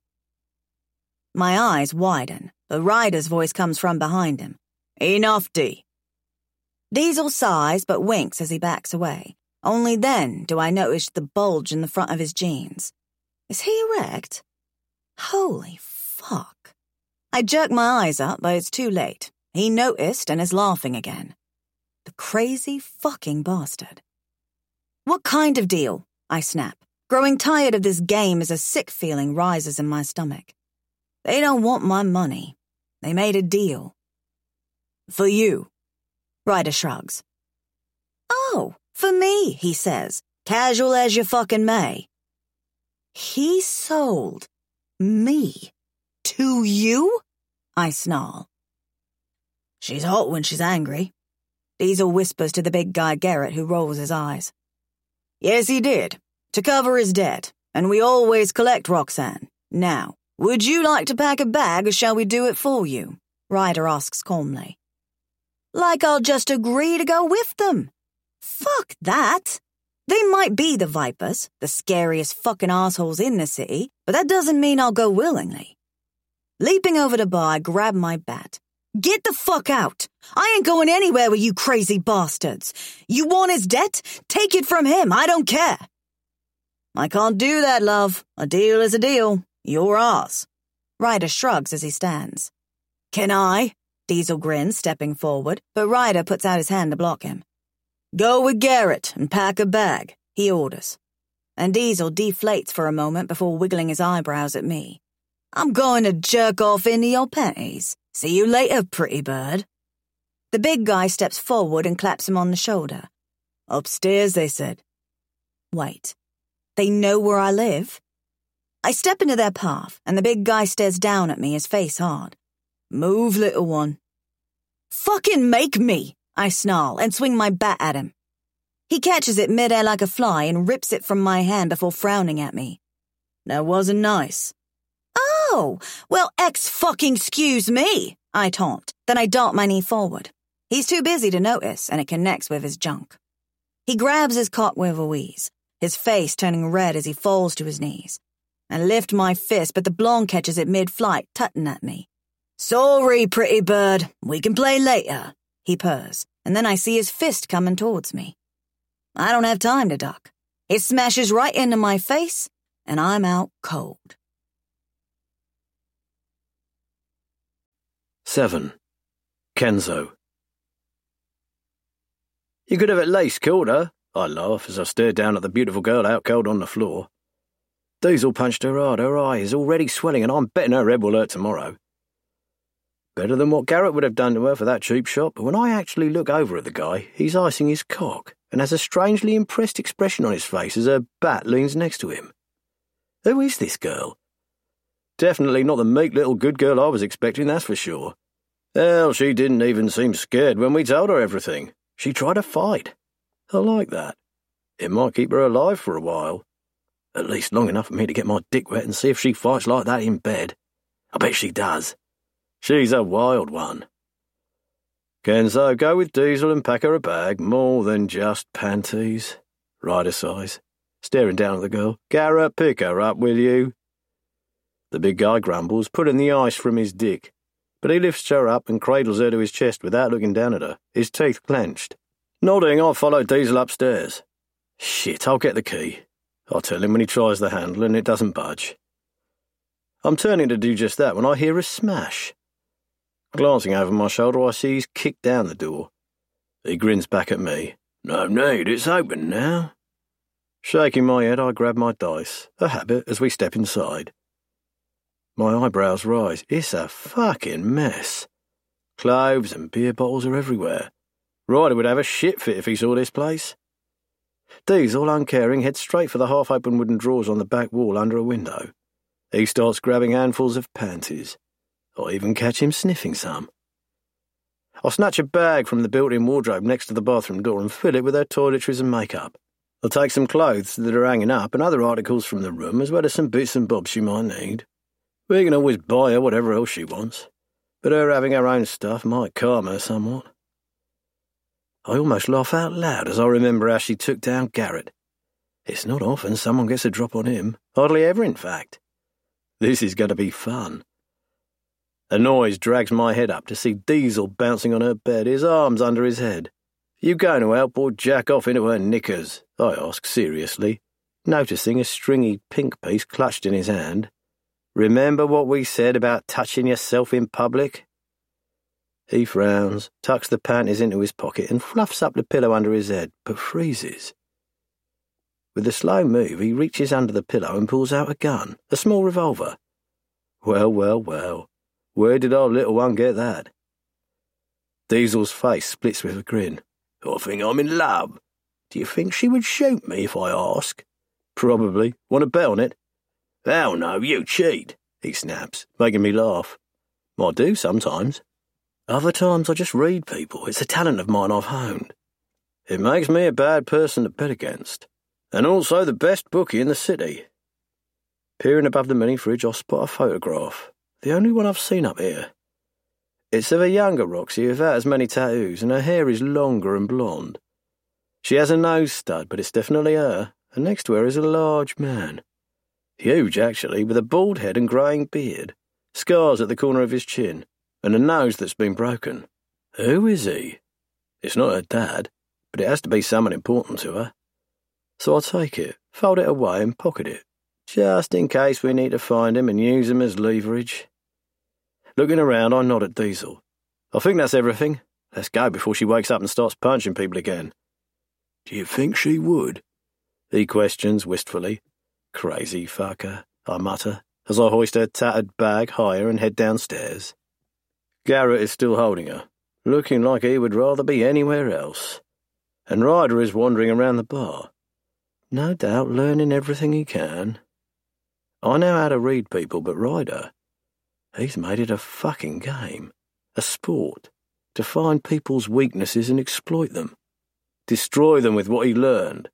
My eyes widen. The Ryder's voice comes from behind him. "Enough, D." Diesel sighs but winks as he backs away, Only then do I notice the bulge in the front of his jeans. Is he erect? Holy fuck. I jerk my eyes up, but it's too late. He noticed and is laughing again. The crazy fucking bastard. What kind of deal? I snap, growing tired of this game as a sick feeling rises in my stomach. They don't want my money. They made a deal. For you. Ryder shrugs. Oh, for me, he says, casual as you fucking may. He sold me to you? I snarl. She's hot when she's angry. Diesel whispers to the big guy Garrett, who rolls his eyes. Yes, he did, to cover his debt, and we always collect, Roxanne. Now, would you like to pack a bag, or shall we do it for you? Ryder asks calmly. Like I'll just agree to go with them. Fuck that. They might be the Vipers, the scariest fucking assholes in the city, but that doesn't mean I'll go willingly. Leaping over the bar, I grab my bat. Get the fuck out! I ain't going anywhere with you crazy bastards. You want his debt? Take it from him, I don't care. I can't do that, love. A deal is a deal. You're ours. Ryder shrugs as he stands. Can I? Diesel grins, stepping forward, but Ryder puts out his hand to block him. Go with Garrett and pack a bag, he orders. And Diesel deflates for a moment before wiggling his eyebrows at me. I'm going to jerk off into your panties. See you later, pretty bird. The big guy steps forward and claps him on the shoulder. Upstairs, they said. Wait, they know where I live? I step into their path, and the big guy stares down at me, his face hard. Move, little one. Fucking make me, I snarl and swing my bat at him. He catches it midair like a fly and rips it from my hand before frowning at me. That wasn't nice. Oh, well, ex-fucking-excuse me, I taunt. Then I dart my knee forward. He's too busy to notice, and it connects with his junk. He grabs his cock with a wheeze, his face turning red as he falls to his knees. I lift my fist, but the blonde catches it mid-flight, tutting at me. Sorry, pretty bird. We can play later, he purrs, and then I see his fist coming towards me. I don't have time to duck. It smashes right into my face, and I'm out cold. Seven. Kenzo. You could have at least killed her, I laugh as I stare down at the beautiful girl out cold on the floor. Diesel punched her hard, her eye is already swelling, and I'm betting her head will hurt tomorrow. Better than what Garrett would have done to her for that cheap shot, but when I actually look over at the guy, he's icing his cock, and has a strangely impressed expression on his face as her bat leans next to him. Who is this girl? Definitely not the meek little good girl I was expecting, that's for sure. Hell, she didn't even seem scared when we told her everything. She tried to fight. I like that. It might keep her alive for a while. At least long enough for me to get my dick wet and see if she fights like that in bed. I bet she does. She's a wild one. Kenzo, go with Diesel and pack her a bag, more than just panties. Ryder sighs, staring down at the girl. Garrett, pick her up, will you? The big guy grumbles, pulling the ice from his dick, but he lifts her up and cradles her to his chest without looking down at her, his teeth clenched. Nodding, I follow Diesel upstairs. Shit, I'll get the key. I'll tell him when he tries the handle and it doesn't budge. I'm turning to do just that when I hear a smash. Glancing over my shoulder, I see he's kicked down the door. He grins back at me. No need, it's open now. Shaking my head, I grab my dice, a habit as we step inside. My eyebrows rise. It's a fucking mess. Clothes and beer bottles are everywhere. Ryder would have a shit fit if he saw this place. Diesel, uncaring, heads straight for the half-open wooden drawers on the back wall under a window. He starts grabbing handfuls of panties. I even catch him sniffing some. I'll snatch a bag from the built-in wardrobe next to the bathroom door and fill it with her toiletries and makeup. I'll take some clothes that are hanging up and other articles from the room, as well as some bits and bobs she might need. We can always buy her whatever else she wants, but her having her own stuff might calm her somewhat. I almost laugh out loud as I remember how she took down Garrett. It's not often someone gets a drop on him, hardly ever in fact. This is going to be fun. A noise drags my head up to see Diesel bouncing on her bed, his arms under his head. You going to help or jack off into her knickers? I asked seriously, noticing a stringy pink piece clutched in his hand. Remember what we said about touching yourself in public? He frowns, tucks the panties into his pocket and fluffs up the pillow under his head, but freezes. With a slow move, he reaches under the pillow and pulls out a gun, a small revolver. Well, well, well, where did our little one get that? Diesel's face splits with a grin. I think I'm in love. Do you think she would shoot me if I ask? Probably. Want to bet on it? Hell no, you cheat, he snaps, making me laugh. I do sometimes. Other times I just read people. It's a talent of mine I've honed. It makes me a bad person to bet against. And also the best bookie in the city. Peering above the mini-fridge, I spot a photograph, the only one I've seen up here. It's of a younger Roxy without as many tattoos, and her hair is longer and blonde. She has a nose stud, but it's definitely her, and next to her is a large man. Huge, actually, with a bald head and greying beard, scars at the corner of his chin, and a nose that's been broken. Who is he? It's not her dad, but it has to be someone important to her. So I take it, fold it away and pocket it, just in case we need to find him and use him as leverage. Looking around, I nod at Diesel. I think that's everything. Let's go before she wakes up and starts punching people again. Do you think she would? He questions wistfully. Crazy fucker, I mutter, as I hoist her tattered bag higher and head downstairs. Garrett is still holding her, looking like he would rather be anywhere else. And Ryder is wandering around the bar, no doubt learning everything he can. I know how to read people, but Ryder, he's made it a fucking game, a sport, to find people's weaknesses and exploit them, destroy them with what he learned.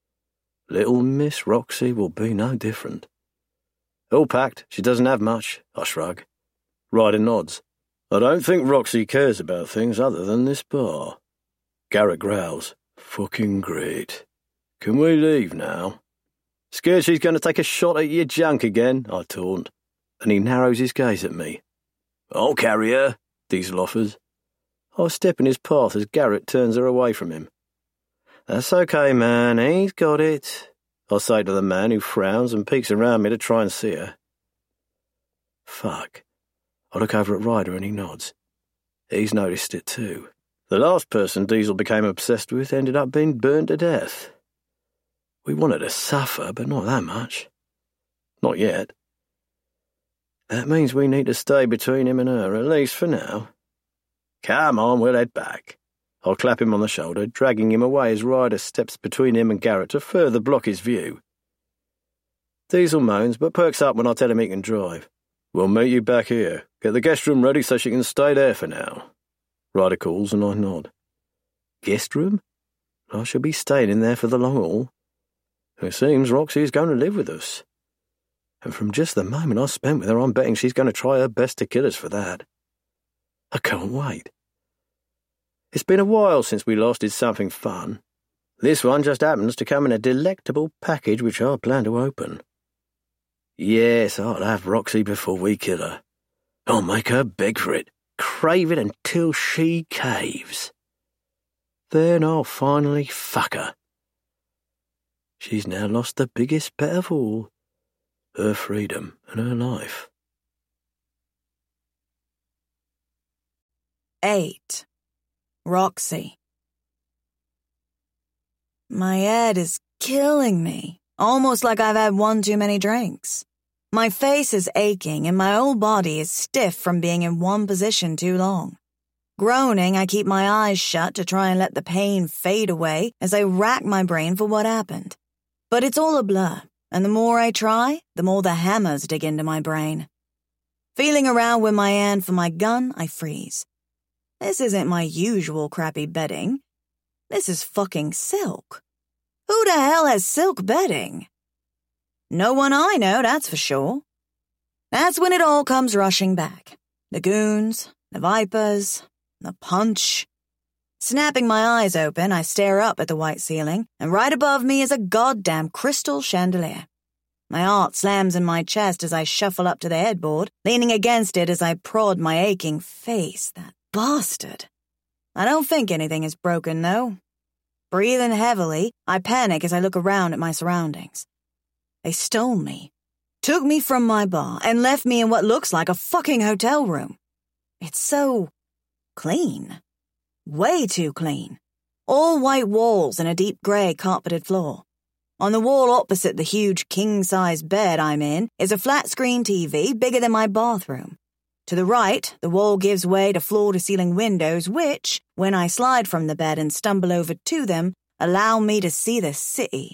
Little Miss Roxy will be no different. All packed, she doesn't have much, I shrug. Ryder nods. I don't think Roxy cares about things other than this bar. Garrett growls. Fucking great. Can we leave now? Scared she's going to take a shot at your junk again, I taunt, and he narrows his gaze at me. I'll carry her, Diesel offers. I step in his path as Garrett turns her away from him. That's okay, man, he's got it, I say to the man who frowns and peeks around me to try and see her. Fuck. I look over at Ryder and he nods. He's noticed it too. The last person Diesel became obsessed with ended up being burned to death. We wanted to suffer, but not that much. Not yet. That means we need to stay between him and her, at least for now. Come on, we'll head back. I'll clap him on the shoulder, dragging him away as Ryder steps between him and Garrett to further block his view. Diesel moans, but perks up when I tell him he can drive. We'll meet you back here. Get the guest room ready so she can stay there for now. Ryder calls and I nod. Guest room? I shall be staying in there for the long haul. It seems Roxy is going to live with us. And from just the moment I spent with her, I'm betting she's going to try her best to kill us for that. I can't wait. It's been a while since we last did something fun. This one just happens to come in a delectable package which I plan to open. Yes, I'll have Roxy before we kill her. I'll make her beg for it, crave it until she caves. Then I'll finally fuck her. She's now lost the biggest bet of all, her freedom and her life. Eight. Roxy. My head is killing me, almost like I've had one too many drinks. My face is aching and my whole body is stiff from being in one position too long. Groaning, I keep my eyes shut to try and let the pain fade away as I rack my brain for what happened. But it's all a blur, and the more I try, the more the hammers dig into my brain. Feeling around with my hand for my gun, I freeze. This isn't my usual crappy bedding. This is fucking silk. Who the hell has silk bedding? No one I know, that's for sure. That's when it all comes rushing back. The goons, the vipers, the punch. Snapping my eyes open, I stare up at the white ceiling, and right above me is a goddamn crystal chandelier. My heart slams in my chest as I shuffle up to the headboard, leaning against it as I prod my aching face. That bastard. I don't think anything is broken, though. Breathing heavily, I panic as I look around at my surroundings. They stole me, took me from my bar, and left me in what looks like a fucking hotel room. It's so clean. Way too clean. All white walls and a deep grey carpeted floor. On the wall opposite the huge king-size bed I'm in is a flat-screen T V bigger than my bathroom. To the right, the wall gives way to floor-to-ceiling windows which, when I slide from the bed and stumble over to them, allow me to see the city.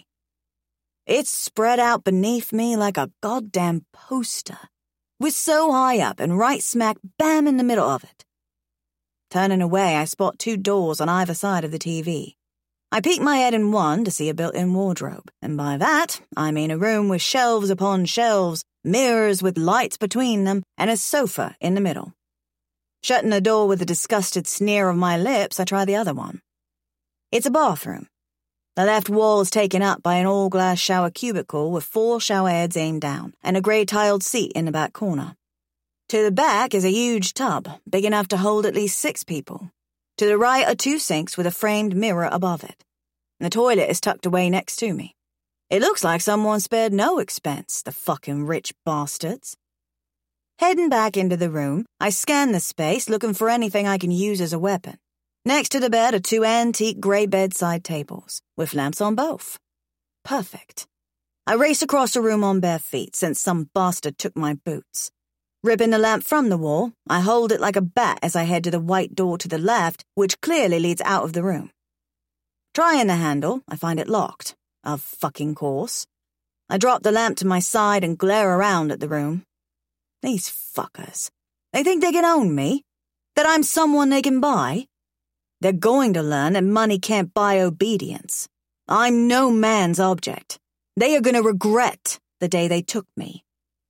It's spread out beneath me like a goddamn poster. We're so high up and right smack bam in the middle of it. Turning away, I spot two doors on either side of the T V. I peek my head in one to see a built-in wardrobe, and by that, I mean a room with shelves upon shelves, mirrors with lights between them, and a sofa in the middle. Shutting the door with a disgusted sneer of my lips, I try the other one. It's a bathroom. The left wall is taken up by an all-glass shower cubicle with four shower heads aimed down, and a grey-tiled seat in the back corner. To the back is a huge tub, big enough to hold at least six people. To the right are two sinks with a framed mirror above it. The toilet is tucked away next to me. It looks like someone spared no expense, the fucking rich bastards. Heading back into the room, I scan the space looking for anything I can use as a weapon. Next to the bed are two antique grey bedside tables, with lamps on both. Perfect. I race across the room on bare feet since some bastard took my boots. Ripping the lamp from the wall, I hold it like a bat as I head to the white door to the left, which clearly leads out of the room. Trying the handle, I find it locked. Of fucking course. I drop the lamp to my side and glare around at the room. These fuckers. They think they can own me? That I'm someone they can buy? They're going to learn that money can't buy obedience. I'm no man's object. They are going to regret the day they took me.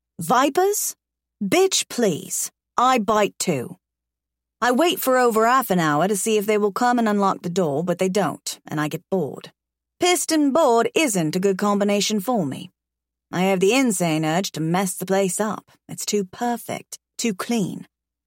Vipers? Bitch, please. I bite too. I wait for over half an hour to see if they will come and unlock the door, but they don't, and I get bored. Pissed and bored isn't a good combination for me. I have the insane urge to mess the place up. It's too perfect, too clean.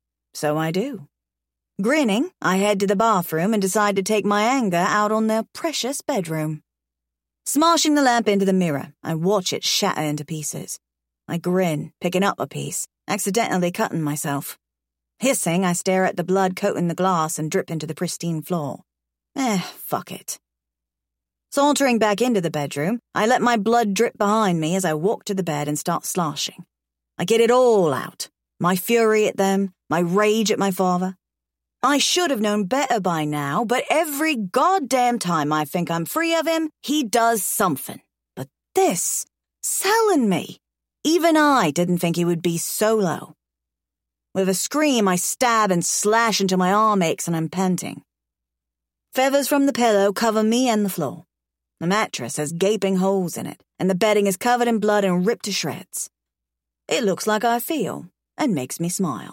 So I do. Grinning, I head to the bathroom and decide to take my anger out on their precious bedroom. Smashing the lamp into the mirror, I watch it shatter into pieces. I grin, picking up a piece, accidentally cutting myself. Hissing, I stare at the blood coating the glass and drip into the pristine floor. Eh, fuck it. Sauntering back into the bedroom, I let my blood drip behind me as I walk to the bed and start sloshing. I get it all out. My fury at them, my rage at my father. I should have known better by now, but every goddamn time I think I'm free of him, he does something. But this, selling me. Even I didn't think he would be so low. With a scream, I stab and slash until my arm aches and I'm panting. Feathers from the pillow cover me and the floor. The mattress has gaping holes in it, and the bedding is covered in blood and ripped to shreds. It looks like I feel, and makes me smile.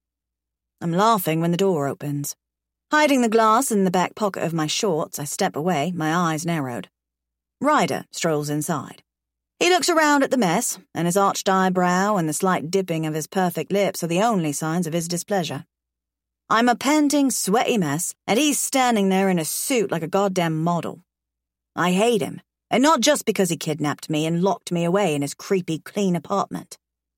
I'm laughing when the door opens. Hiding the glass in the back pocket of my shorts, I step away, my eyes narrowed. Ryder strolls inside. He looks around at the mess, and his arched eyebrow and the slight dipping of his perfect lips are the only signs of his displeasure. I'm a panting, sweaty mess, and he's standing there in a suit like a goddamn model. I hate him, and not just because he kidnapped me and locked me away in his creepy, clean apartment.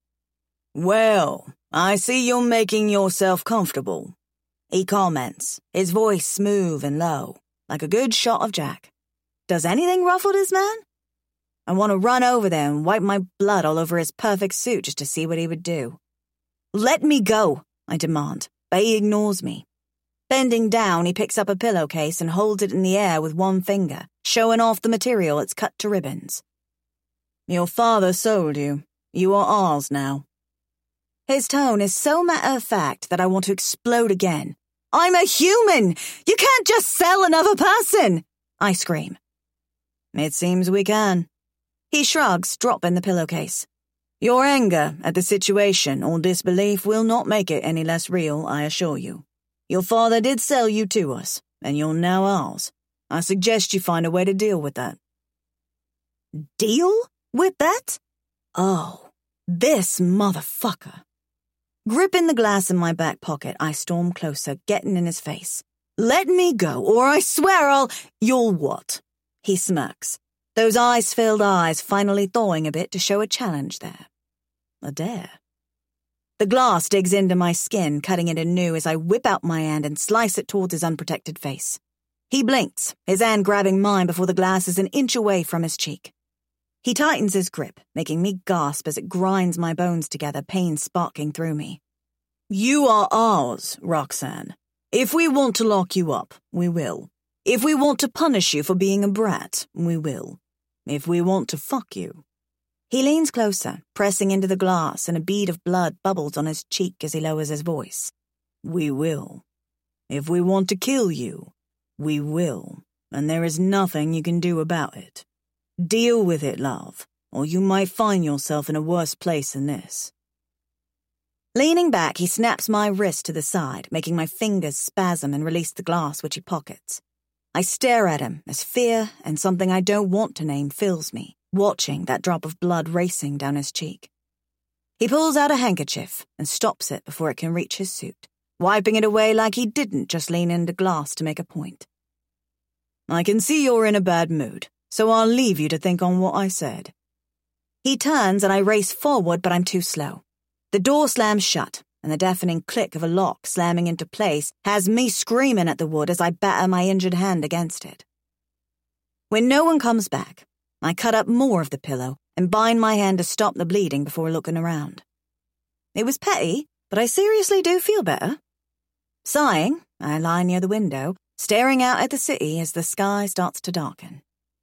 "Well, I see you're making yourself comfortable," he comments, his voice smooth and low, like a good shot of Jack. Does anything ruffle this man? I want to run over there and wipe my blood all over his perfect suit just to see what he would do. "Let me go," I demand, but he ignores me. Bending down, he picks up a pillowcase and holds it in the air with one finger, showing off the material it's cut to ribbons. "Your father sold you. You are ours now." His tone is so matter-of-fact that I want to explode again. "I'm a human! You can't just sell another person!" I scream. "It seems we can." He shrugs, dropping the pillowcase. "Your anger at the situation or disbelief will not make it any less real, I assure you. Your father did sell you to us, and you're now ours. I suggest you find a way to deal with that." Deal with that? Oh, this motherfucker. Gripping the glass in my back pocket, I storm closer, getting in his face. Let me go, or I swear I'll— You'll what? He smirks, those ice-filled eyes finally thawing a bit to show a challenge there. A dare. The glass digs into my skin, cutting it anew as I whip out my hand and slice it towards his unprotected face. He blinks, his hand grabbing mine before the glass is an inch away from his cheek. He tightens his grip, making me gasp as it grinds my bones together, pain sparking through me. You are ours, Roxanne. If we want to lock you up, we will. If we want to punish you for being a brat, we will. If we want to fuck you. He leans closer, pressing into the glass, and a bead of blood bubbles on his cheek as he lowers his voice. We will. If we want to kill you, we will, and there is nothing you can do about it. Deal with it, love, or you might find yourself in a worse place than this. Leaning back, he snaps my wrist to the side, making my fingers spasm and release the glass which he pockets. I stare at him as fear and something I don't want to name fills me, watching that drop of blood racing down his cheek. He pulls out a handkerchief and stops it before it can reach his suit, wiping it away like he didn't just lean into glass to make a point. I can see you're in a bad mood, so I'll leave you to think on what I said. He turns and I race forward, but I'm too slow. The door slams shut, and the deafening click of a lock slamming into place has me screaming at the wood as I batter my injured hand against it. When no one comes back, I cut up more of the pillow and bind my hand to stop the bleeding before looking around. It was petty, but I seriously do feel better. Sighing, I lie near the window, staring out at the city as the sky starts to darken.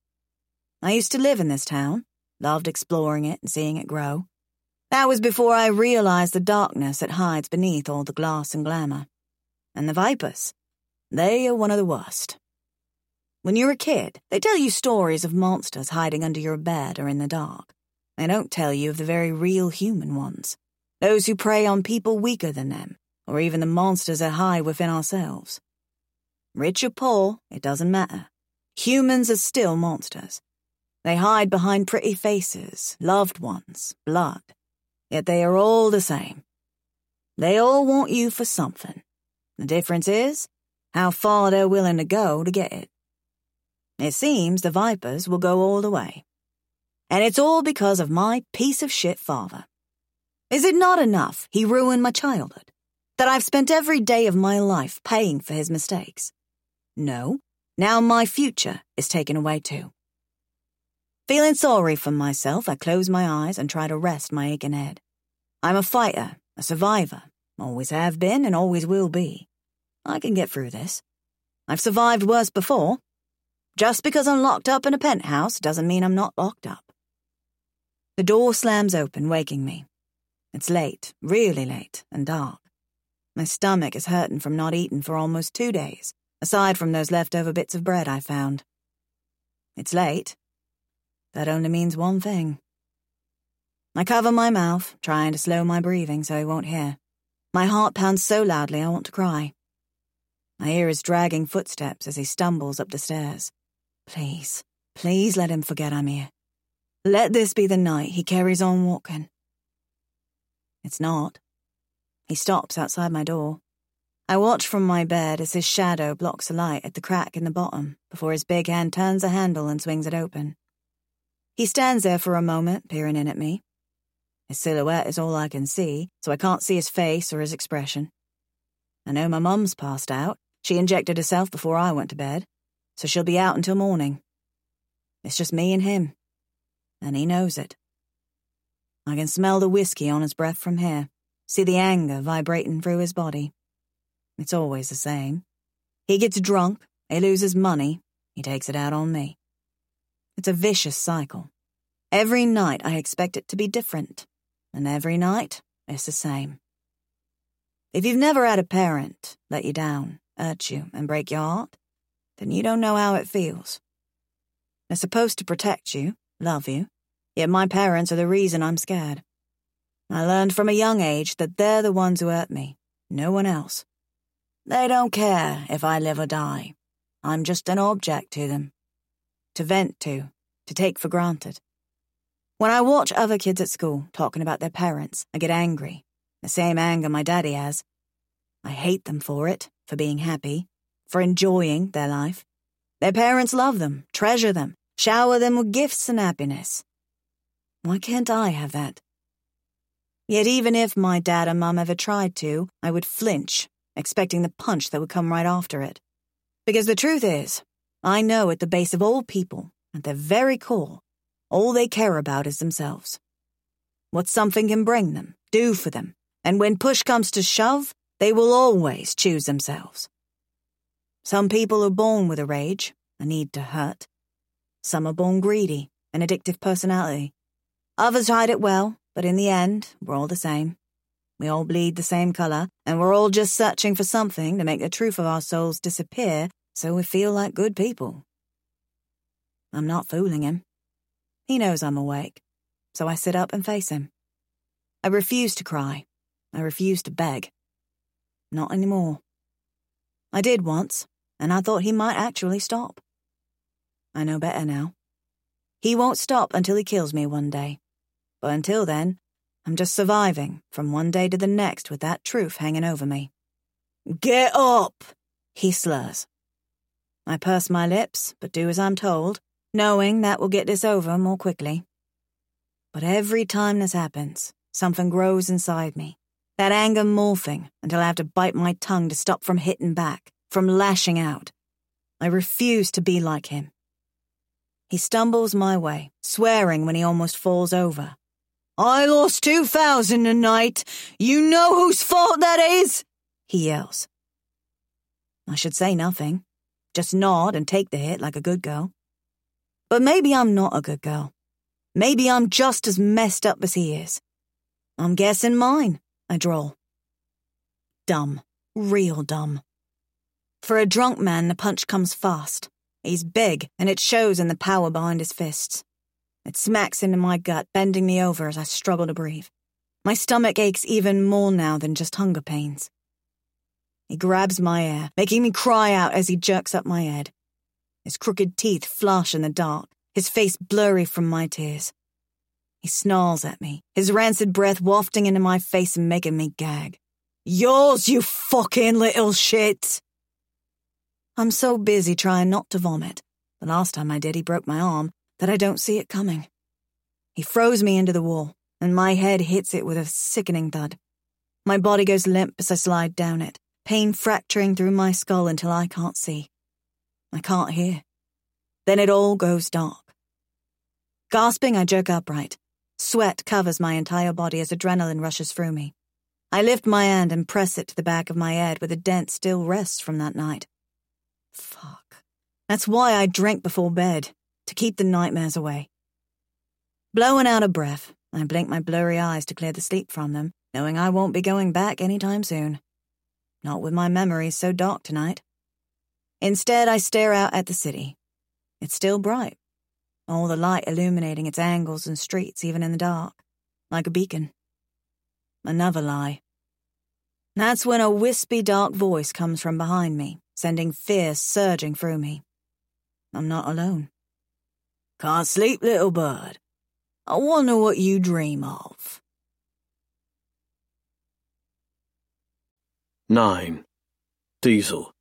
I used to live in this town, loved exploring it and seeing it grow. That was before I realized the darkness that hides beneath all the glass and glamour. And the vipers, they are one of the worst. When you're a kid, they tell you stories of monsters hiding under your bed or in the dark. They don't tell you of the very real human ones, those who prey on people weaker than them, or even the monsters that hide within ourselves. Rich or poor, it doesn't matter. Humans are still monsters. They hide behind pretty faces, loved ones, blood. Yet they are all the same. They all want you for something. The difference is how far they're willing to go to get it. It seems the vipers will go all the way. And it's all because of my piece of shit father. Is it not enough he ruined my childhood? That I've spent every day of my life paying for his mistakes? No, now my future is taken away too. Feeling sorry for myself, I close my eyes and try to rest my aching head. I'm a fighter, a survivor, always have been and always will be. I can get through this. I've survived worse before. Just because I'm locked up in a penthouse doesn't mean I'm not locked up. The door slams open, waking me. It's late, really late, and dark. My stomach is hurting from not eating for almost two days, aside from those leftover bits of bread I found. It's late. That only means one thing. I cover my mouth, trying to slow my breathing so he won't hear. My heart pounds so loudly I want to cry. I hear his dragging footsteps as he stumbles up the stairs. Please, please let him forget I'm here. Let this be the night he carries on walking. It's not. He stops outside my door. I watch from my bed as his shadow blocks the light at the crack in the bottom before his big hand turns the handle and swings it open. He stands there for a moment, peering in at me. His silhouette is all I can see, so I can't see his face or his expression. I know my mum's passed out. She injected herself before I went to bed, so she'll be out until morning. It's just me and him, and he knows it. I can smell the whiskey on his breath from here, see the anger vibrating through his body. It's always the same. He gets drunk, he loses money, he takes it out on me. It's a vicious cycle. Every night I expect it to be different, and every night it's the same. If you've never had a parent let you down, hurt you, and break your heart, then you don't know how it feels. They're supposed to protect you, love you, yet my parents are the reason I'm scared. I learned from a young age that they're the ones who hurt me, no one else. They don't care if I live or die. I'm just an object to them. To vent to, to take for granted. When I watch other kids at school talking about their parents, I get angry. The same anger my daddy has. I hate them for it, for being happy, for enjoying their life. Their parents love them, treasure them, shower them with gifts and happiness. Why can't I have that? Yet even if my dad and mum ever tried to, I would flinch, expecting the punch that would come right after it. Because the truth is, I know at the base of all people, at their very core, all they care about is themselves. What something can bring them, do for them, and when push comes to shove, they will always choose themselves. Some people are born with a rage, a need to hurt. Some are born greedy, an addictive personality. Others hide it well, but in the end, we're all the same. We all bleed the same color, and we're all just searching for something to make the truth of our souls disappear so we feel like good people. I'm not fooling him. He knows I'm awake, so I sit up and face him. I refuse to cry. I refuse to beg. Not anymore. I did once, and I thought he might actually stop. I know better now. He won't stop until he kills me one day. But until then, I'm just surviving from one day to the next with that truth hanging over me. Get up, he slurs. I purse my lips, but do as I'm told, knowing that will get this over more quickly. But every time this happens, something grows inside me, that anger morphing until I have to bite my tongue to stop from hitting back, from lashing out. I refuse to be like him. He stumbles my way, swearing when he almost falls over. I lost two thousand tonight. You know whose fault that is? He yells. I should say nothing. Just nod and take the hit like a good girl. But maybe I'm not a good girl. Maybe I'm just as messed up as he is. I'm guessing mine, I drawl. Dumb. Real dumb. For a drunk man, the punch comes fast. He's big, and it shows in the power behind his fists. It smacks into my gut, bending me over as I struggle to breathe. My stomach aches even more now than just hunger pains. He grabs my air, making me cry out as he jerks up my head. His crooked teeth flash in the dark, his face blurry from my tears. He snarls at me, his rancid breath wafting into my face and making me gag. Yours, you fucking little shit! I'm so busy trying not to vomit. The last time I did, he broke my arm, that I don't see it coming. He throws me into the wall, and my head hits it with a sickening thud. My body goes limp as I slide down it, pain fracturing through my skull until I can't see. I can't hear. Then it all goes dark. Gasping, I jerk upright. Sweat covers my entire body as adrenaline rushes through me. I lift my hand and press it to the back of my head where the dent still rests from that night. Fuck. That's why I drink before bed. To keep the nightmares away. Blowing out of breath, I blink my blurry eyes to clear the sleep from them, knowing I won't be going back anytime soon. Not with my memories so dark tonight. Instead, I stare out at the city. It's still bright, all the light illuminating its angles and streets even in the dark, like a beacon. Another lie. That's when a wispy dark voice comes from behind me, sending fear surging through me. I'm not alone. Can't sleep, little bird. I wonder what you dream of. Nine. Diesel.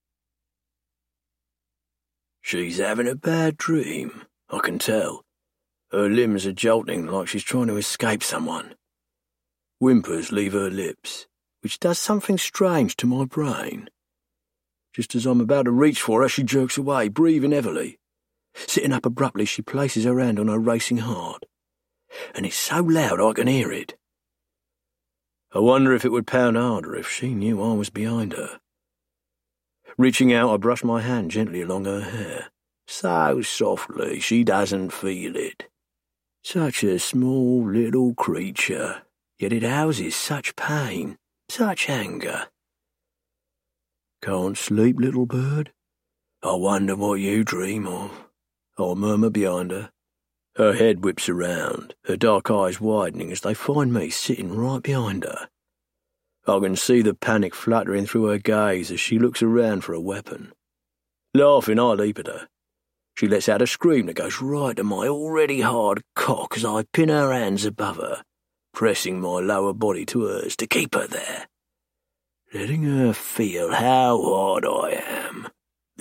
She's having a bad dream, I can tell. Her limbs are jolting like she's trying to escape someone. Whimpers leave her lips, which does something strange to my brain. Just as I'm about to reach for her, she jerks away, breathing heavily. Sitting up abruptly, she places her hand on her racing heart, and it's so loud I can hear it. I wonder if it would pound harder if she knew I was behind her. Reaching out, I brush my hand gently along her hair, so softly she doesn't feel it. Such a small little creature, yet it houses such pain, such anger. Can't sleep, little bird? I wonder what you dream of. I murmur behind her. Her head whips around, her dark eyes widening as they find me sitting right behind her. I can see the panic fluttering through her gaze as she looks around for a weapon. Laughing, I leap at her. She lets out a scream that goes right to my already hard cock as I pin her hands above her, pressing my lower body to hers to keep her there, letting her feel how hard I am.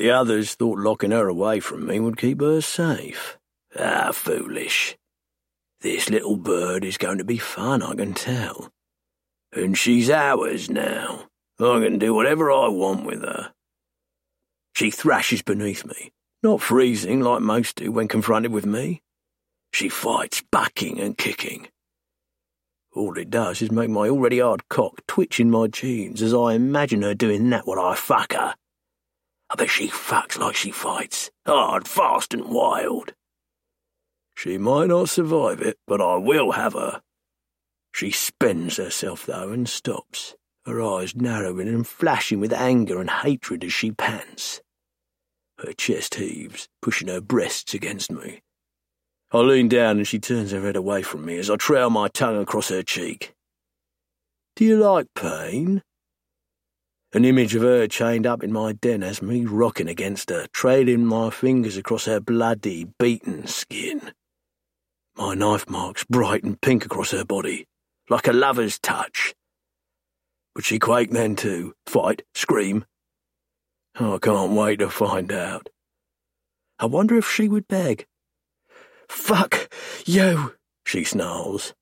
The others thought locking her away from me would keep her safe. Ah, foolish. This little bird is going to be fun, I can tell. And she's ours now. I can do whatever I want with her. She thrashes beneath me, not freezing like most do when confronted with me. She fights, bucking and kicking. All it does is make my already hard cock twitch in my jeans as I imagine her doing that while I fuck her. I bet she fucks like she fights, hard, fast and wild. She might not survive it, but I will have her. She spends herself, though, and stops, her eyes narrowing and flashing with anger and hatred as she pants. Her chest heaves, pushing her breasts against me. I lean down and she turns her head away from me as I trail my tongue across her cheek. Do you like pain? An image of her chained up in my den has me rocking against her, trailing my fingers across her bloody, beaten skin. My knife marks bright and pink across her body, like a lover's touch. Would she quake then too? Fight? Scream? I can't wait to find out. I wonder if she would beg. Fuck you, she snarls.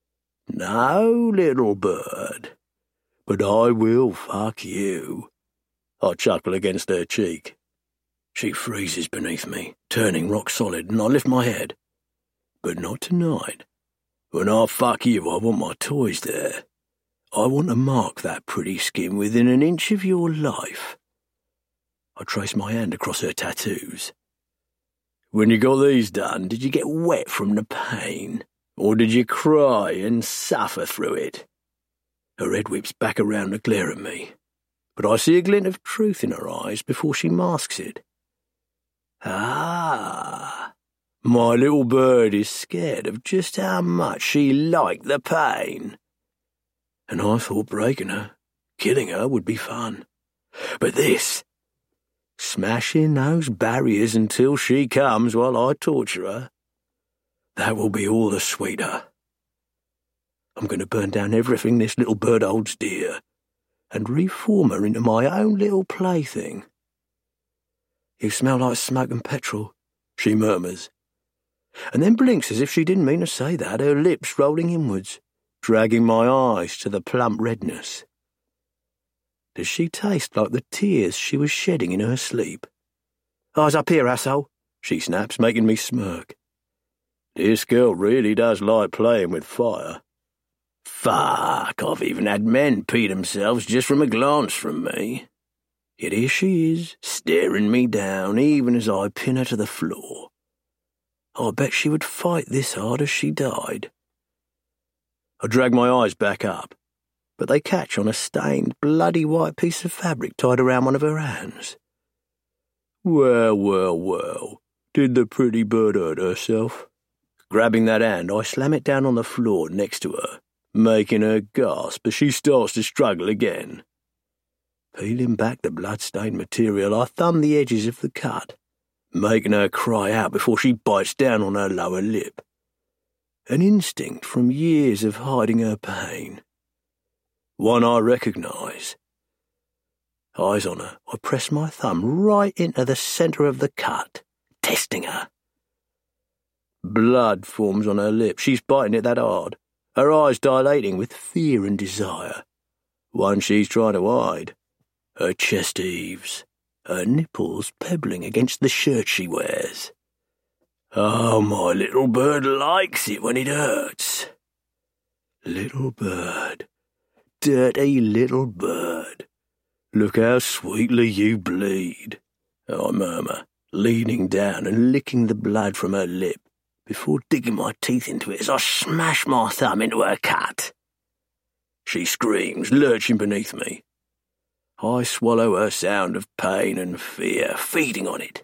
No, little bird, but I will fuck you. I chuckle against her cheek. She freezes beneath me, turning rock solid, and I lift my head. But not tonight. When I fuck you, I want my toys there. I want to mark that pretty skin within an inch of your life. I trace my hand across her tattoos. When you got these done, did you get wet from the pain? Or did you cry and suffer through it? Her head whips back around to glare at me, but I see a glint of truth in her eyes before she masks it. Ah, my little bird is scared of just how much she liked the pain. And I thought breaking her, killing her would be fun. But this, smashing those barriers until she comes while I torture her, that will be all the sweeter. I'm going to burn down everything this little bird holds dear and reform her into my own little plaything. You smell like smoke and petrol, she murmurs, and then blinks as if she didn't mean to say that, her lips rolling inwards, dragging my eyes to the plump redness. Does she taste like the tears she was shedding in her sleep? Eyes up here, asshole, she snaps, making me smirk. This girl really does like playing with fire. Fuck, I've even had men pee themselves just from a glance from me. Yet here she is, staring me down even as I pin her to the floor. I bet she would fight this hard as she died. I drag my eyes back up, but they catch on a stained, bloody white piece of fabric tied around one of her hands. Well, well, well, did the pretty bird hurt herself? Grabbing that hand, I slam it down on the floor next to her, making her gasp as she starts to struggle again. Peeling back the blood-stained material, I thumb the edges of the cut, making her cry out before she bites down on her lower lip. An instinct from years of hiding her pain. One I recognise. Eyes on her, I press my thumb right into the centre of the cut, testing her. Blood forms on her lip. She's biting it that hard, her eyes dilating with fear and desire. One she's trying to hide. Her chest heaves, her nipples pebbling against the shirt she wears. Oh, my little bird likes it when it hurts. Little bird, dirty little bird, look how sweetly you bleed, I murmur, leaning down and licking the blood from her lip before digging my teeth into it as I smash my thumb into her cut. She screams, lurching beneath me. I swallow her sound of pain and fear, feeding on it.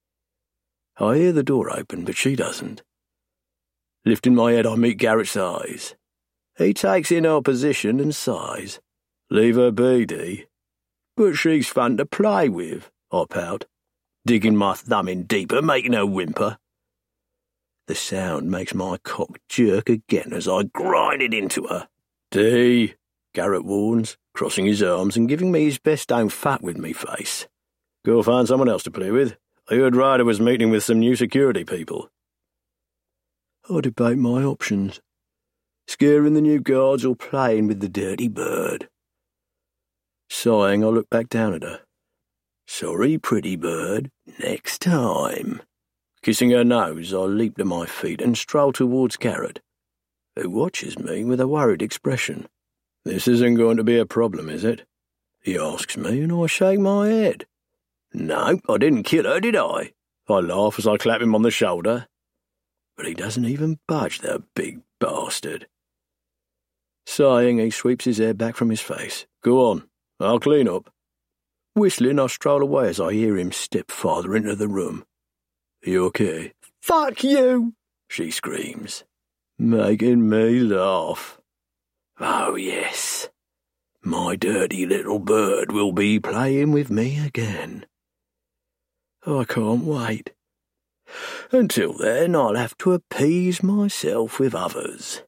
I hear the door open, but she doesn't. Lifting my head, I meet Garrett's eyes. He takes in our position and sighs. Leave her be, Dee. But she's fun to play with, I pout, digging my thumb in deeper, making her whimper. The sound makes my cock jerk again as I grind it into her. Dee, Garrett warns, crossing his arms and giving me his best don't fuck with me face. Go find someone else to play with. I heard Ryder was meeting with some new security people. I debate my options. Scaring the new guards or playing with the dirty bird. Sighing, I looked back down at her. Sorry, pretty bird. Next time. Kissing her nose, I leaped to my feet and strolled towards Garrett, who watches me with a worried expression. This isn't going to be a problem, is it? He asks me, and I shake my head. No, I didn't kill her, did I? I laugh as I clap him on the shoulder. But he doesn't even budge, the big bastard. Sighing, he sweeps his hair back from his face. Go on, I'll clean up. Whistling, I stroll away as I hear him step farther into the room. You okay? Fuck you, she screams, making me laugh. Oh, yes. My dirty little bird will be playing with me again. I can't wait. Until then, I'll have to appease myself with others.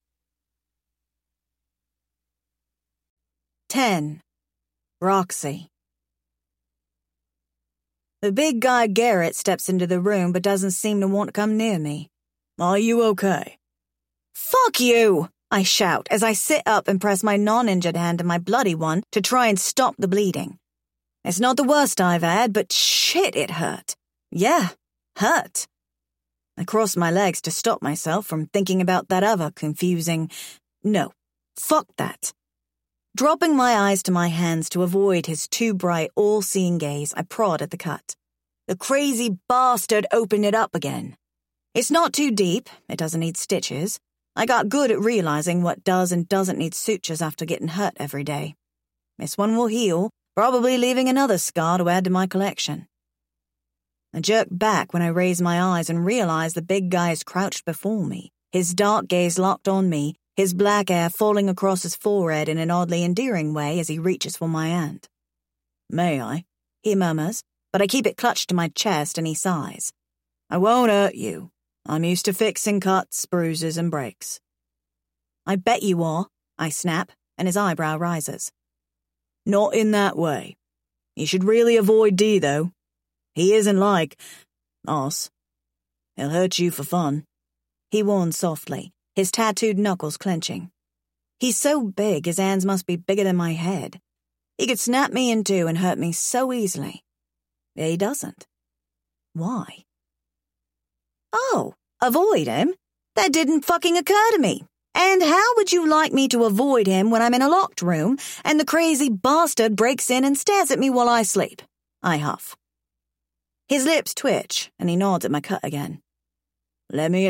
ten. Roxy. The big guy Garrett steps into the room but doesn't seem to want to come near me. Are you okay? Fuck you! I shout as I sit up and press my non-injured hand to my bloody one to try and stop the bleeding. It's not the worst I've had, but shit, it hurt. Yeah, hurt. I crossed my legs to stop myself from thinking about that other confusing... No, fuck that. Dropping my eyes to my hands to avoid his too bright, all-seeing gaze, I prod at the cut. The crazy bastard opened it up again. It's not too deep, it doesn't need stitches. I got good at realizing what does and doesn't need sutures after getting hurt every day. This one will heal, probably leaving another scar to add to my collection. I jerked back when I raised my eyes and realized the big guy is crouched before me, his dark gaze locked on me, his black hair falling across his forehead in an oddly endearing way as he reaches for my hand. May I? He murmurs, but I keep it clutched to my chest and he sighs. I won't hurt you. I'm used to fixing cuts, bruises, and breaks. I bet you are, I snap, and his eyebrow rises. Not in that way. You should really avoid D, though. He isn't like us. He'll hurt you for fun. He warns softly, his tattooed knuckles clenching. He's so big his hands must be bigger than my head. He could snap me in two and hurt me so easily. He doesn't. Why? Oh, avoid him? That didn't fucking occur to me. And how would you like me to avoid him when I'm in a locked room and the crazy bastard breaks in and stares at me while I sleep? I huff. His lips twitch and he nods at my cut again. Let me